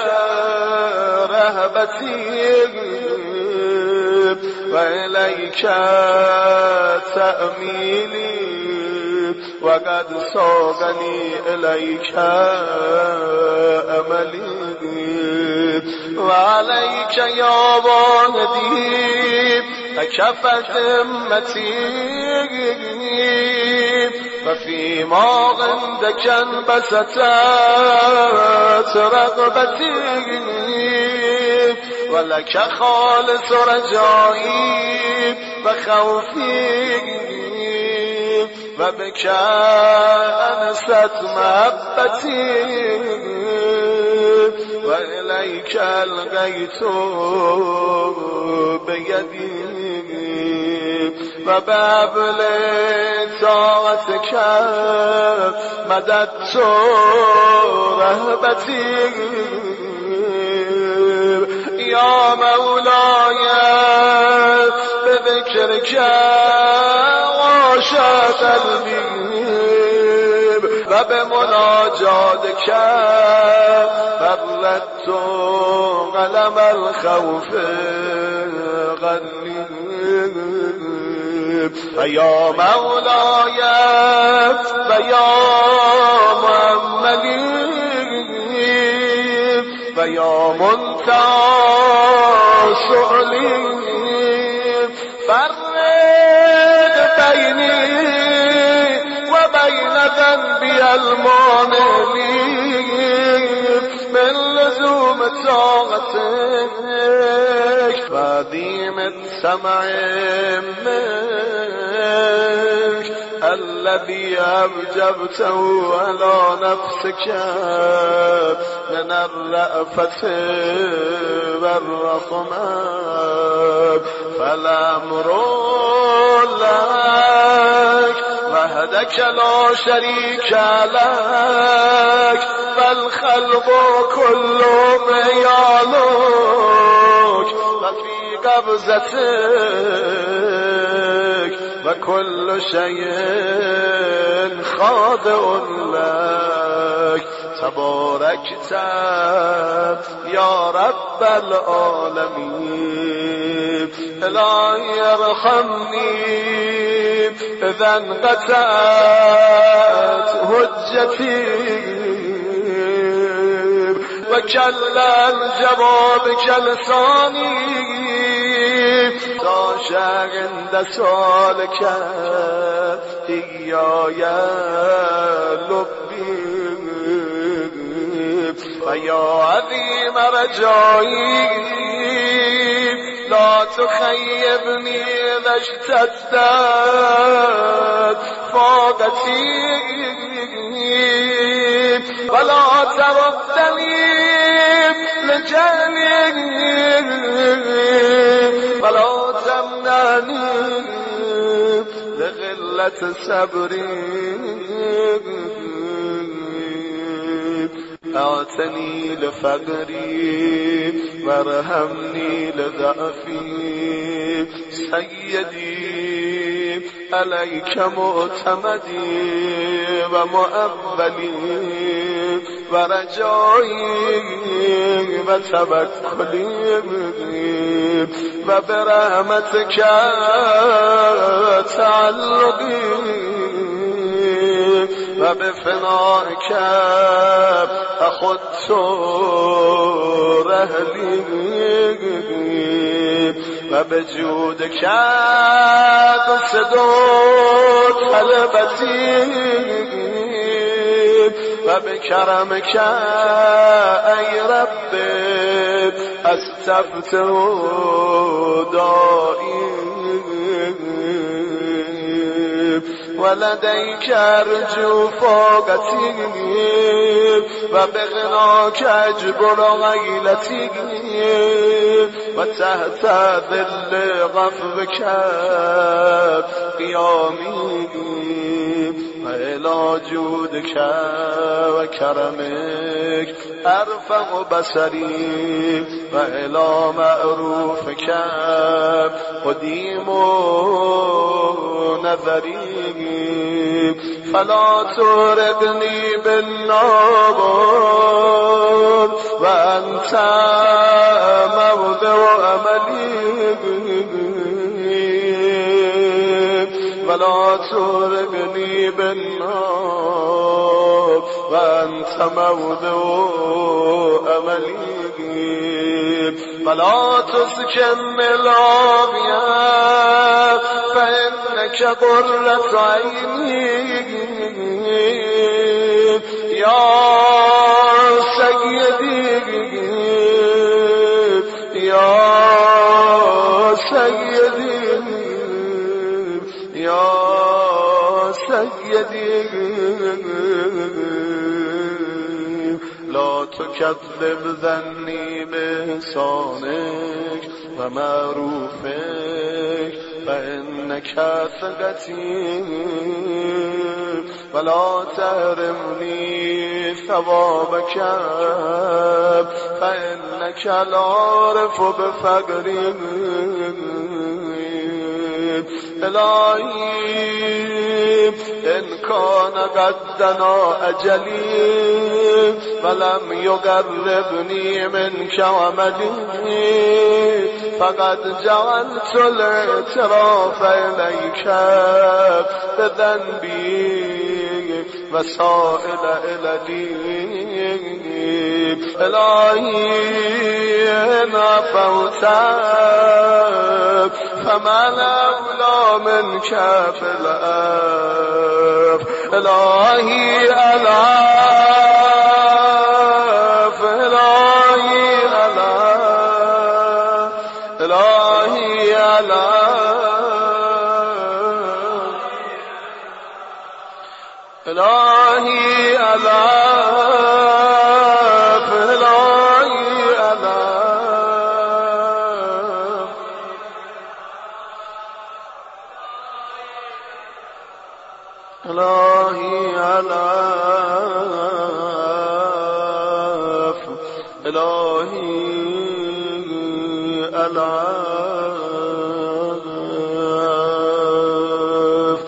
رهبتي وإليك تأميلي وقد صاغني إليك أملي وعليك يا والدي كفت همتي وفيما عندك انبسطت رغبتي ولك خالص رجائي وخوفي وبك أنست محبتي وإليك ألقيت بيدي وبابل طاعتك مددت رهبتي يا مولاي بذكرك عاشق قلبي وبمناجاتك بردت قلم الخوف غني فيا مولاي فيا محمدي فيا منتهى سؤلي فرق بيني وبين ذنبي المعنى من لزوم طاعتك وديم السمع منك الذي أوجبته على نفسك من الرأفة والرحمة فالأمر لك وحدك لا شريك لك فالخلق كلهم يعلوك وفي قبضتك وكل شيء خاضع لك تباركت يا رب العالمين إلهي ارحمني إذا انقطعت حجتي وكلا الجواب كلساني تاشا عند سؤالك إياي لبي ويا عظيم رجائي لا تخيبني إذا اشتدت فاقتي ولا تردني لجهلي ولا تمنعني لغلة صبري اعتني لفقري وارحمني لضعفي سيدي عليك معتمدي ومؤولي ورجائي وتوكلي وبرحمتك تعلقي وبفنائك أخذت رهلي وبجودك قصد طلبتي وبكرمك أي رب أستفتح دائي ولديك أرجو فوقتي وبغناك أجبر غيلتي وتحت ظل غفوك قيامي وإلى جودك وكرمك أرفع بصري وإلى معروفك قديم نظري فلا ترقني بالنار وأنت موضع أملي ولا ترقني بالنار وأنت موضع أملي فلا تسكن العافية فإنك قرة عيني يا سيدي يا سيدي يا سيدي لا تكذب ظني بإحسانك ومعروفك فإنك ثقتي ولا تحرمني ثوابك فإنك العارف بفقري إلهي إن كان قد دنا أجلي فلم يقربني منك ومدي فقد جعلت الاعتراف إليك بذنبي وسائل إلدي إلهي إن عفوت فما الأولى منك في الأرض إلهي ألاف إلهي ألاف إلهي ألاف إلهي ألاف إلهي ألاف إلهي ألاف إلهي ألاف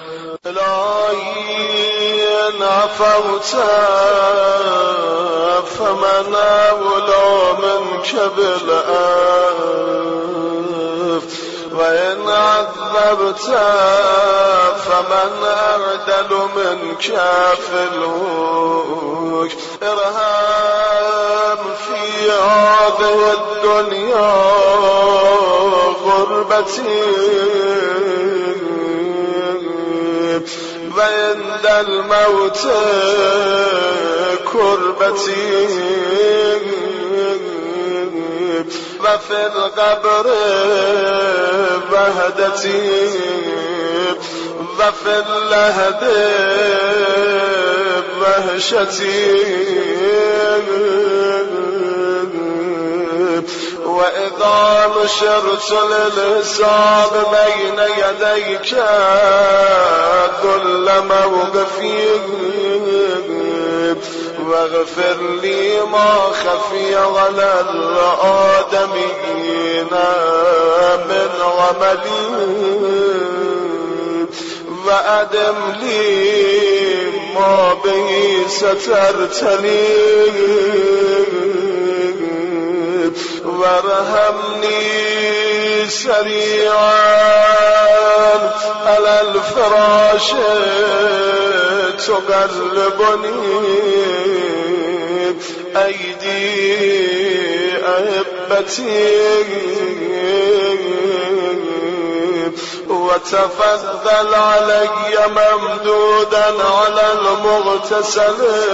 إلهي نفوت فمن أولى منك بالأف وإن عذبت فمن أعدل منك في الوجه ارهام في هذه الدنيا غربتي وعند الموت كربتي وفي القبر وهدتي وفي اللهد وهشتي وإذا نشرت للحساب بين يديك ذل موقفي واغفر لي ما خفي على الآدمين من عملي وأدم لي ما به سترتني وارحمني سريعا على الفراش تقلبني أيدي أحبتي وتفضل علي ممدودا على المغتسل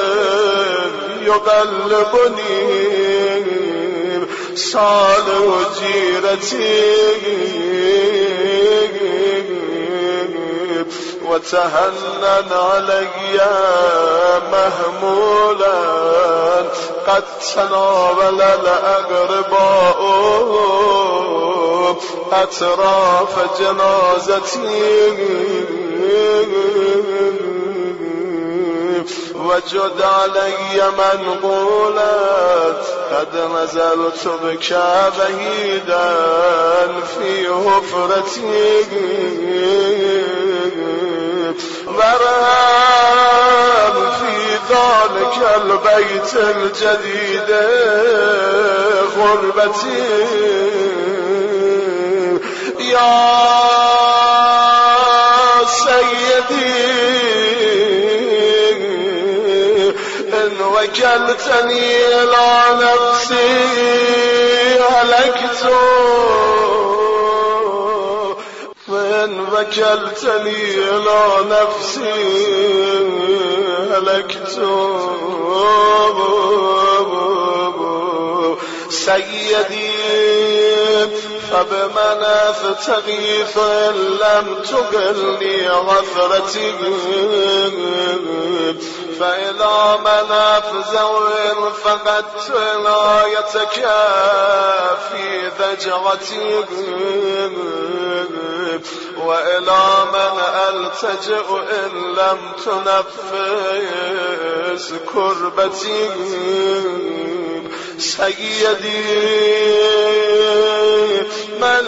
يقلبني صالح جيرتي وتهنن علي مهمولا قد تناول الأقرباء أطراف جنازتي وجد علي منقولا قد نزلت بك بعيدا في حفرتي ورام في ذلك البيت الجديد غربتي يا سيدي إن وكلتني إلى نفسي هلكت وإن وكلتني إلى نفسي هلكت سيدي فبمن أستغيث إن لم تقلني غفرتي فإلى من أفزع إن فقدت عنايتك في ذجرتي وإلى من ألتجئ إن لم تنفس كربتي سيدي من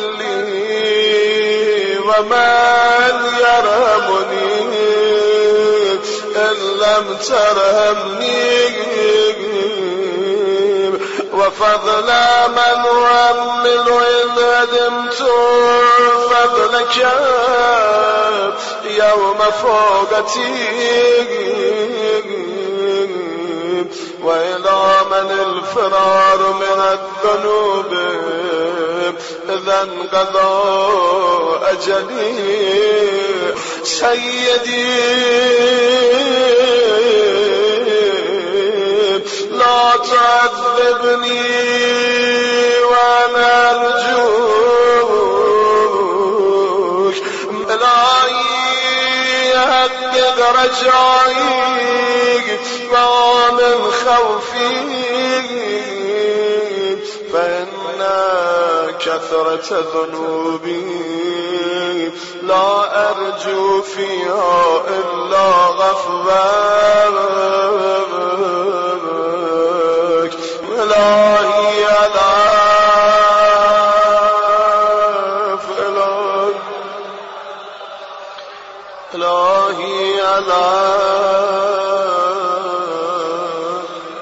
لي ومن يرحمني إن لم ترحمني وفضل من أؤمل إن هدمت فضلك يوم فوقتي وإلى من الفرار من الذنوب إذا انقضى أجلي سيدي لا تعذبني وأنا أرجوك إلهي حقق رجائي ومن خوفي فإن كثرة ذنوبي لا أرجو فيها إلا غفرانك إلهي ألاف إلهي ألاف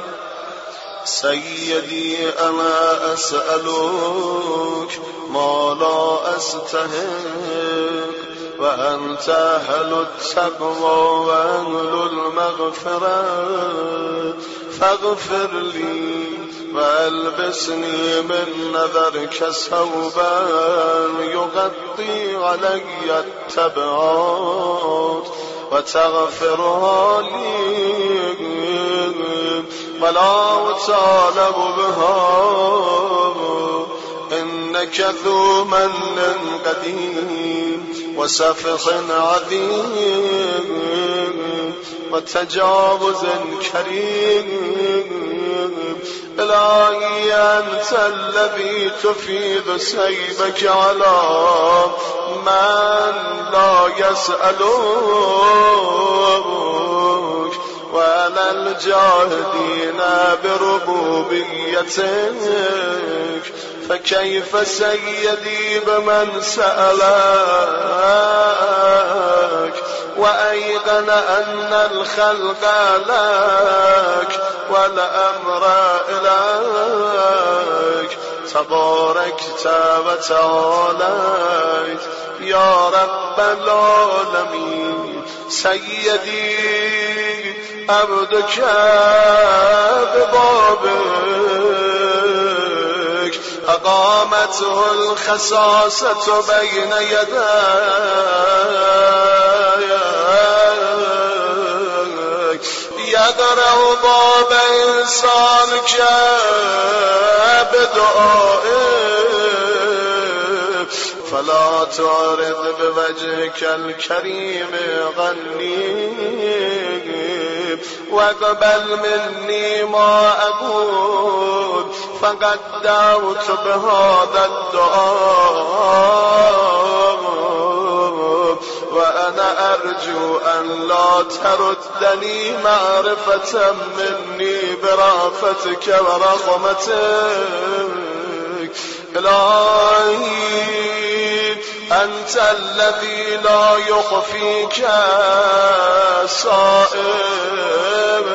سيدي أنا أسألك ما لا أستحق وأنت أهل التقوى وأهل المغفرة فاغفر لي وألبسني من نذرك ثوبا يغطي علي التبعات وتغفرها لي ولا أطالب بها إنك ذو من قديم وسفح عظيم وتجاوز كريم إلهي أنت الذي تفيض سيبك على من لا يسألك وعلى الجاهدين بربوبيتك فكيف سيدي بمن سألك وأيقن أن الخلق لك والأمر إليك تباركت وتعاليت يا رب العالمين. سيدي عبدك ببابك أقامته الخصاصة بين يديك يقرأ باب إنسانك بدعائك فلا تعرض بوجهك الكريم غني واقبل مني ما أقول فقد دعوت بهذا الدعاء وأنا أرجو أن لا تردني معرفة مني برأفتك ورحمتك. إلهي أنت الذي لا يخفيك سائر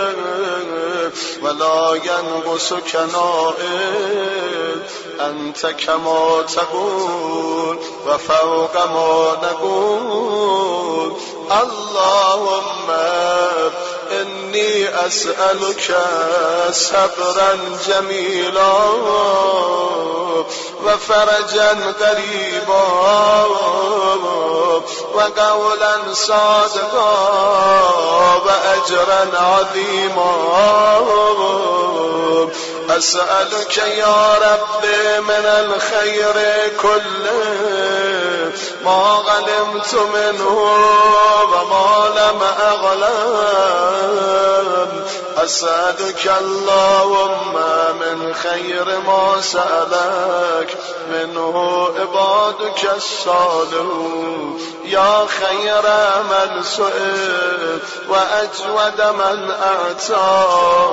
ولا ينقصك نائل أنت كما تقول وفوق ما نقول. اللهم إني أسألك صبرا جميلا وفرجا قريبا وقولا صادقا وأجرا عظيما. أسألك يا رب من الخير كله ما علمت منه وما لم أعلم. أسألك اللهم من خير ما سألك منه عبادك الصالحون يا خير من سئل وأجود من أعطى.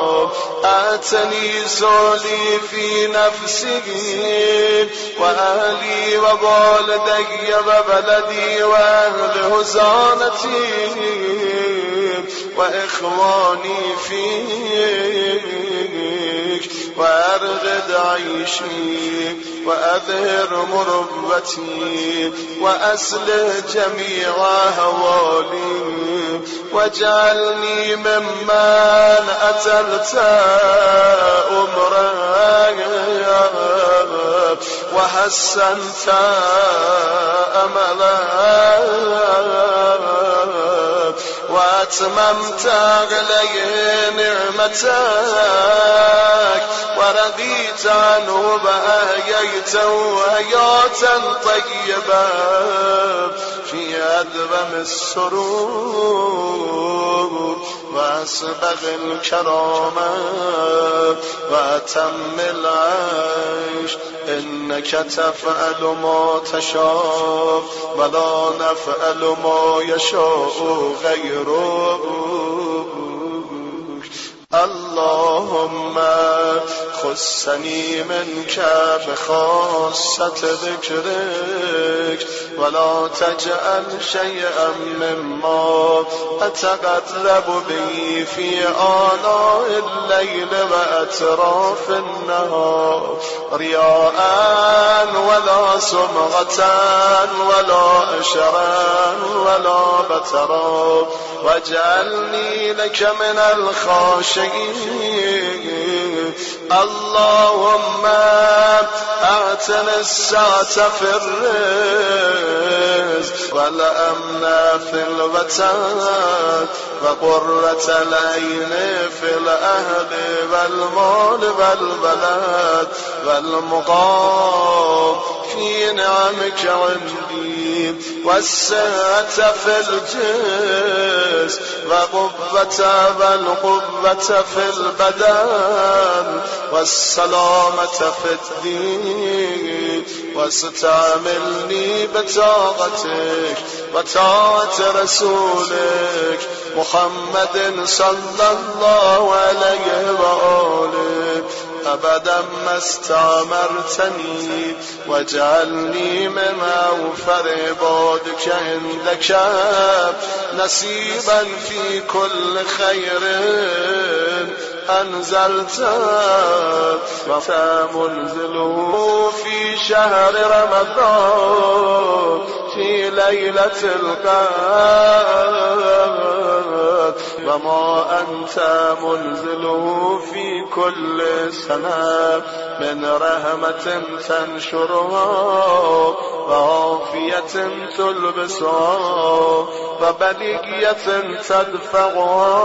آتني سؤلي في نفسي وأهلي ووالدي وبلدي وأهل هزانتي وإخواني فيك وأرغد عيشي وأظهر مربتي وأصلح جميع أهوالي واجعلني ممن أتلت أمرك وحسنت أملك وأتممت علي نعمتك ورضيت عنه بأحييته حياة طيبة في أدوم السرور وأسبغ الكرامة وأتم العيش. إنك تفعل ما تشاء ولا نفعل ما يشاء غيرك. اللهم خصني منك بخاصة ذكرك ولا تجعل شيئا مما أتقرب به في آناء الليل وأطراف النهار رياء ولا سمعة ولا أشرا ولا بترا واجعلني لك من الخاشعين. اللهم أعتني السعة في الرزق والأمن في الوطن وقرة العين في الأهل والمال والبلد والمقام في نعمك عندي، والصحة في الجسم وقوة والقوة في البدن، والسلامة في الدين، واستعملني بطاقتك وطاعة رسولك محمد صلى الله عليه وآله أبدا ما استعمرتني، واجعلني من أوفر عبادك عندك نصيبا في كل خير أنزلته وتمنزله في شهر رمضان في ليلة القدر، وما أنت منزله في كل سنة من رحمة تنشرها وعافية تلبسها وبلية تدفعها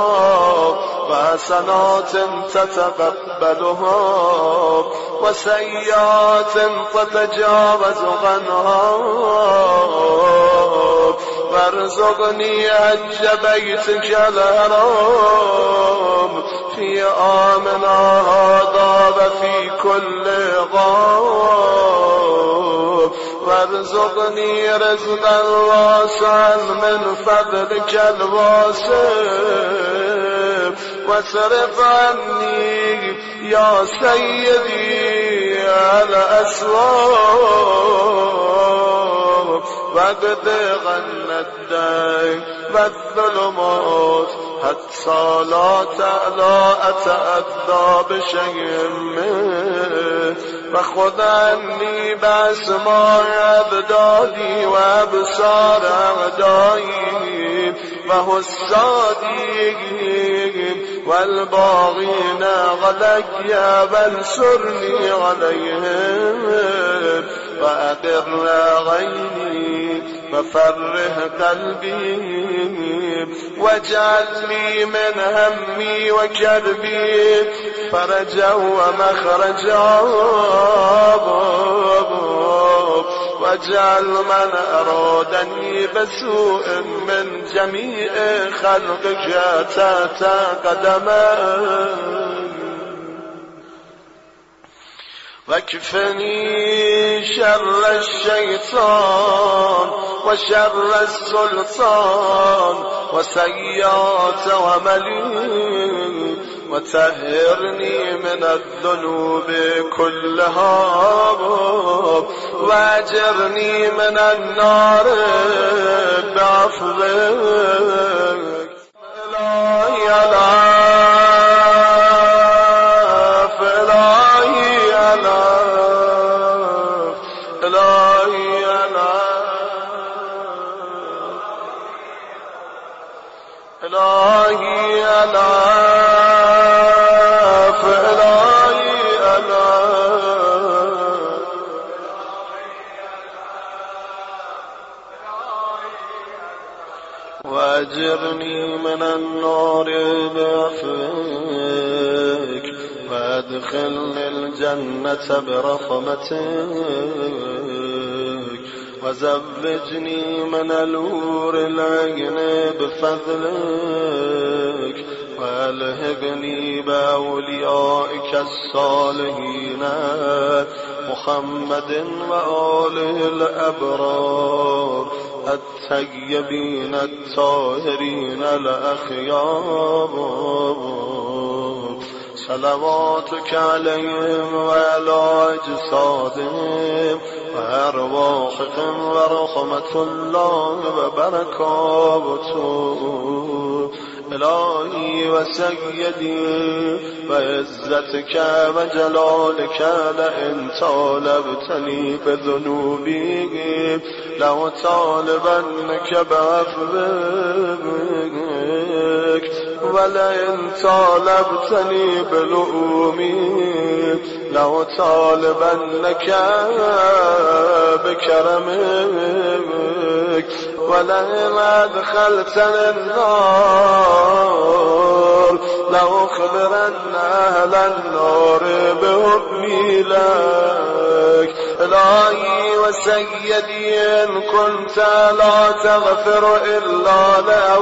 وحسنات تتقبلها وسيئات تتجاوز عنها، وارزقني حج بيتك الحرام في عامنا هذا وفي كل عام، وارزقني رزقا واسعا من فضلك الواسع، واصرف عني يا سيدي الأسوار، واقض عنا الدين والظلمات حتى لا لا أتأذى بشيء منه، وخذ عني بأسماع أبدادي وأبصار أعدائي وحسادي والباغين علي، وانصرني عليهم وأقر عيني وفرح قلبي، واجعل لي من همي وكربي فرجا ومخرجا، واجعل من أرادني بسوء من جميع خلقك تحت قدمي، واكفني شر الشيطان وشر السلطان وسيئات عملي، وطهرني من الذنوب كلها واجرني من النار بعفوك. إلهي ألاف إلهي ألاف إلهي ألاف إلهي ألاف إلهي ألاف، واجرني من النار بعفوك، وادخلني الجنة برحمتك، وزوجني من الحور العين بفضلك، والهقني بأوليائك الصالحين محمد وآله الأبرار الطيبين الطاهرين الأخيار، صلواتك عليهم وعلى أجسادهم وأرواحهم ورحمة الله وبركاته. إلهي وسيدي وعزتك وجلالك لئن طالبتني بذنوبي لأطالبنك بعفوك، ولئن طالبتني بلؤومي لأطالبنك بكرمك، ولئن أدخلتني النار لأخبرن أهل النار بحبي لك. إلهي وسيدي إن كنت لا تغفر إلا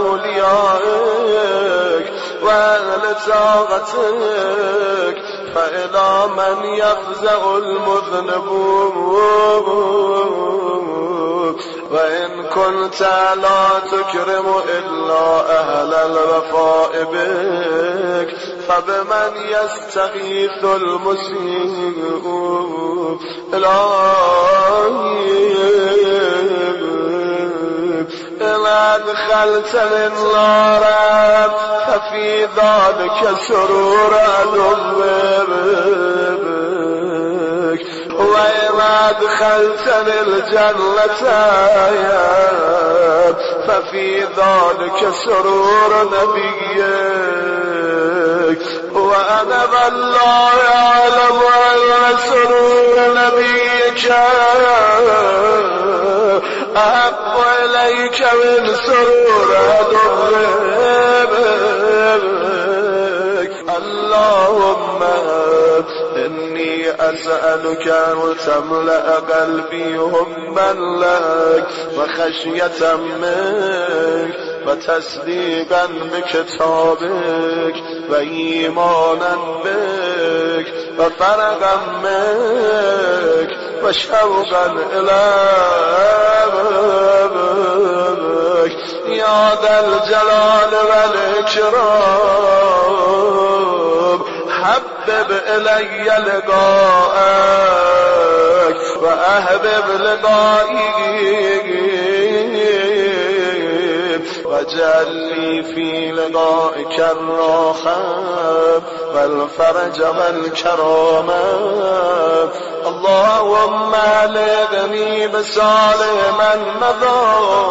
لأوليائك وأهل طاعتك فإلى من يفزع المذنبون وإن كنت لا تكرم إلا أهل الوفاء بك فبمن يستغيث المسيء إلهي إن أدخلتني النار ففي ذلك سرور أدبرك وإن أدخلتني الجنة ففي ذلك سرور نبيك وأنا من لا يعلم أن سرور نبيك أحب إليك من سرور أدبرك اللهم إني أسألك أن تملأ قلبي حبا لك وخشية منك وتصديقا بكتابك وإيمانا بك وفرغا منك وشوقا إليك يا ذا الجلال والإكرام حبب إلي لقاءك وأحبب لقائك واجعل لي في لقائك الراحة والفرج والكرامة اللهم لغني بصالح من مضى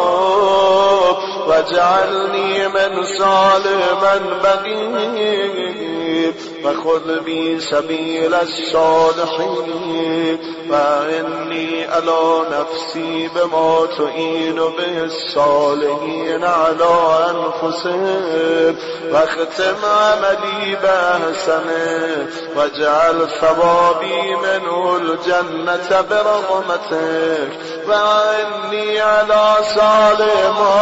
واجعلني من صالح من بقي وخذ بي سبيل الصالحين وإني على نفسي بما تعين به الصالحين على أنفسهم واختم عملي بأحسنه واجعل ثوابي منه الجنة برحمتك وإني على صالح ما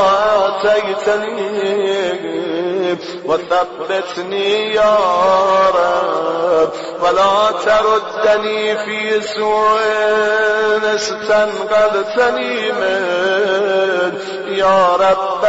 آتيتني وثبتني يا رب ولا تردني في سوء استنقذتني منه يا رب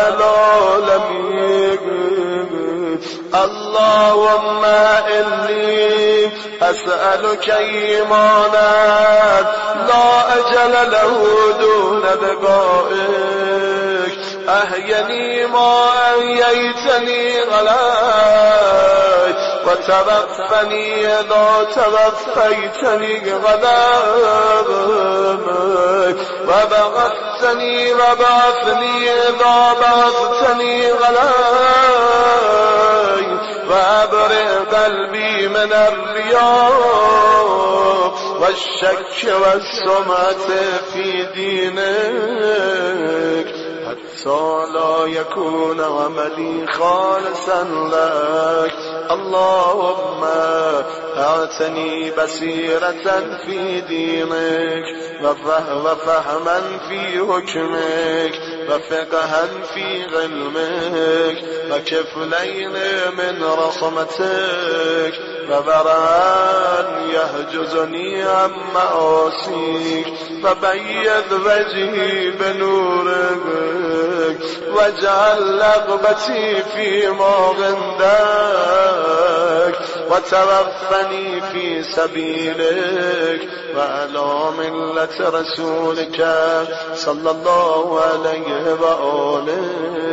العالمين اللهم إني أسألك إيمانا لا أجل له دون لقائك أحيني ما أحييتني غلاك وتوفني إذا توفيتني غلاك وبعثتني وبعثني إذا بعثتني غلاك وأبرئ قلبي من الرياء والشك والسمعة في دينك حتى لا يكون عملي خالصا لك اللهم أعطني بصيرة في دينك وفهما في حكمك وفقها في علمك وكفلين من رحمتك وبران يهجزني عن معاصيك وبيض وجهي بنورك واجعل رغبتي فيما عندك وتوفني في سبيلك وعلى ملة رسولك صلى الله عليه وآله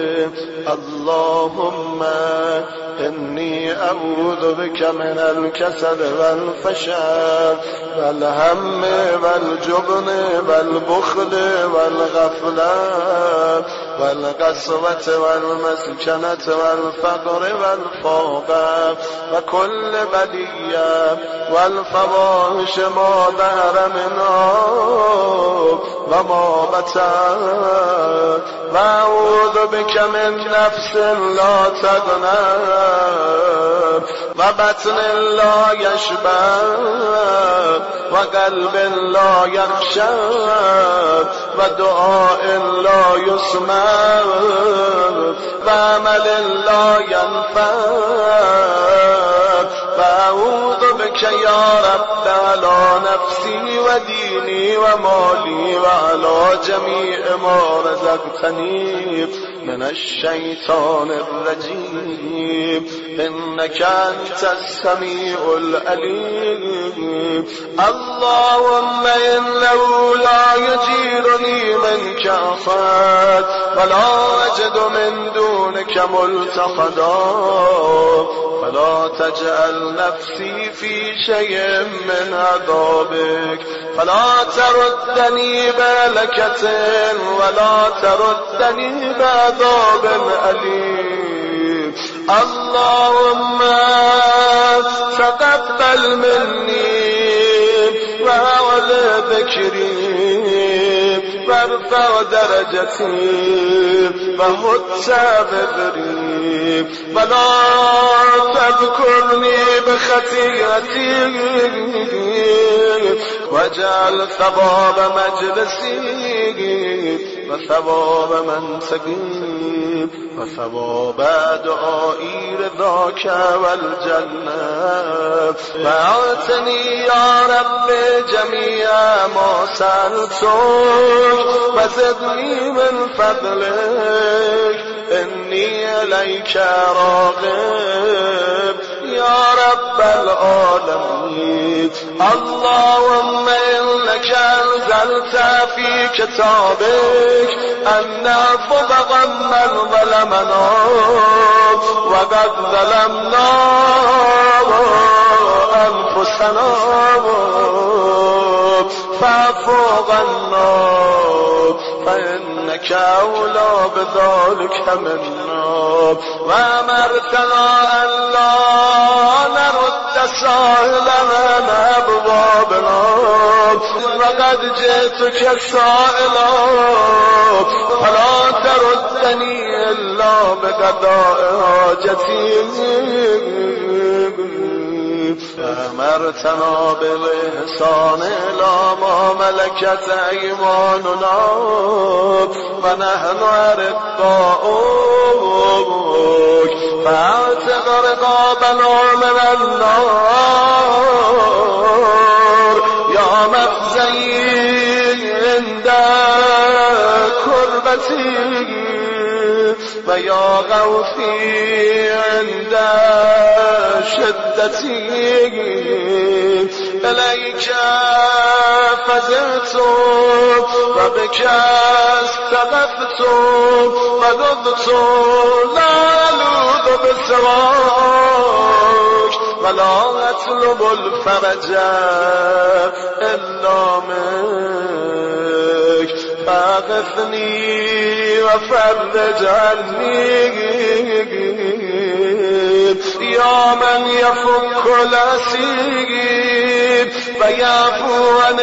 اللهم إني أعوذ بك من الكسل والفشل والهم والجبن والبخل والغفلة والقسوة والمسكنة والفقر والفوقى وكل بلية والفواحش ما ظهر منها وما بطن و اعوذ بک من نفس لا تغنم و بطن لا یشبع و قلب لا یخشع و دعاء لا یسمع و عمل لا ینفع و اعوذ بک یا رب علی نفسی و دینی و مالی و علی جمیع ما رزقتنی من الشیطان الرجیم انک انت السمیع العلیم اللهم انه لا یجیرنی منک احد ولا اجد من دونک ملتحدا فلا تجعل نفسی فی شیء من عذابک فلا تردنی بهلکة ولا تردنی بعذاب علیم اللهم تقبل منی و اعل ذکری وارفع درجتی و حط بذری ولا تذكرني بخطيئتي واجعل ثواب مجلسي وثواب منسكي وثواب دعائي رضاك والجنة وأعطني يا رب جميع ما سألتك وزدني من فضلك إني إليك راغب يا رب العالمين اللهم إنك أنزلت في كتابك أن نعفو عمن ظلمنا وقد ظلمنا أنفسنا فاعف عنا فإنك أولى بذلك منا وأمرتنا أن لا نرد سائلنا أبوابنا وقد جئتك سائلا فلا تردني إلا بقضاء حاجتي أمرتنا بالإحسان إلى ما ملكت أيماننا ونحن أرقاؤك فاعتق رقابنا من النار يا مخزي عند كربتي ويا غوثي عند شدتي إليك فزعت وبك استغفت وذبت لا ألوذ بسواك ولا أطلب الفرج إلا منك فاغثني وفرج عني يا من يفك الأسير ويعفو عن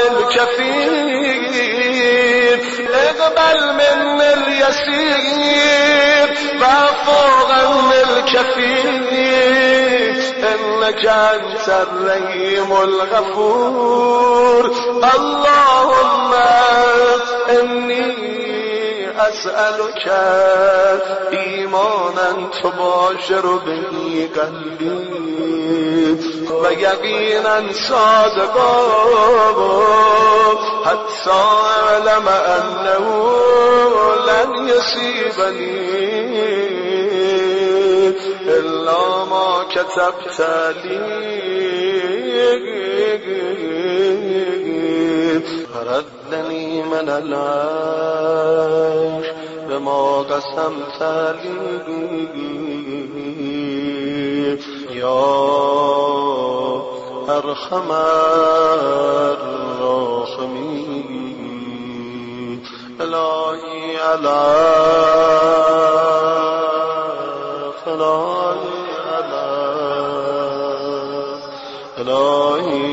الكثير اقبل من اليسير واعفو عن الكثير إنك أنت الرحيم الغفور اللهم إني أسألك إيمانا تباشر به قلبي ويقينا صادقا حتى أعلم أنه لن يصيبني إلا ما كتبت لي فردني من العيش بما قسمت لي يا أرحم الراحمين إلهي على فلاي على إلهي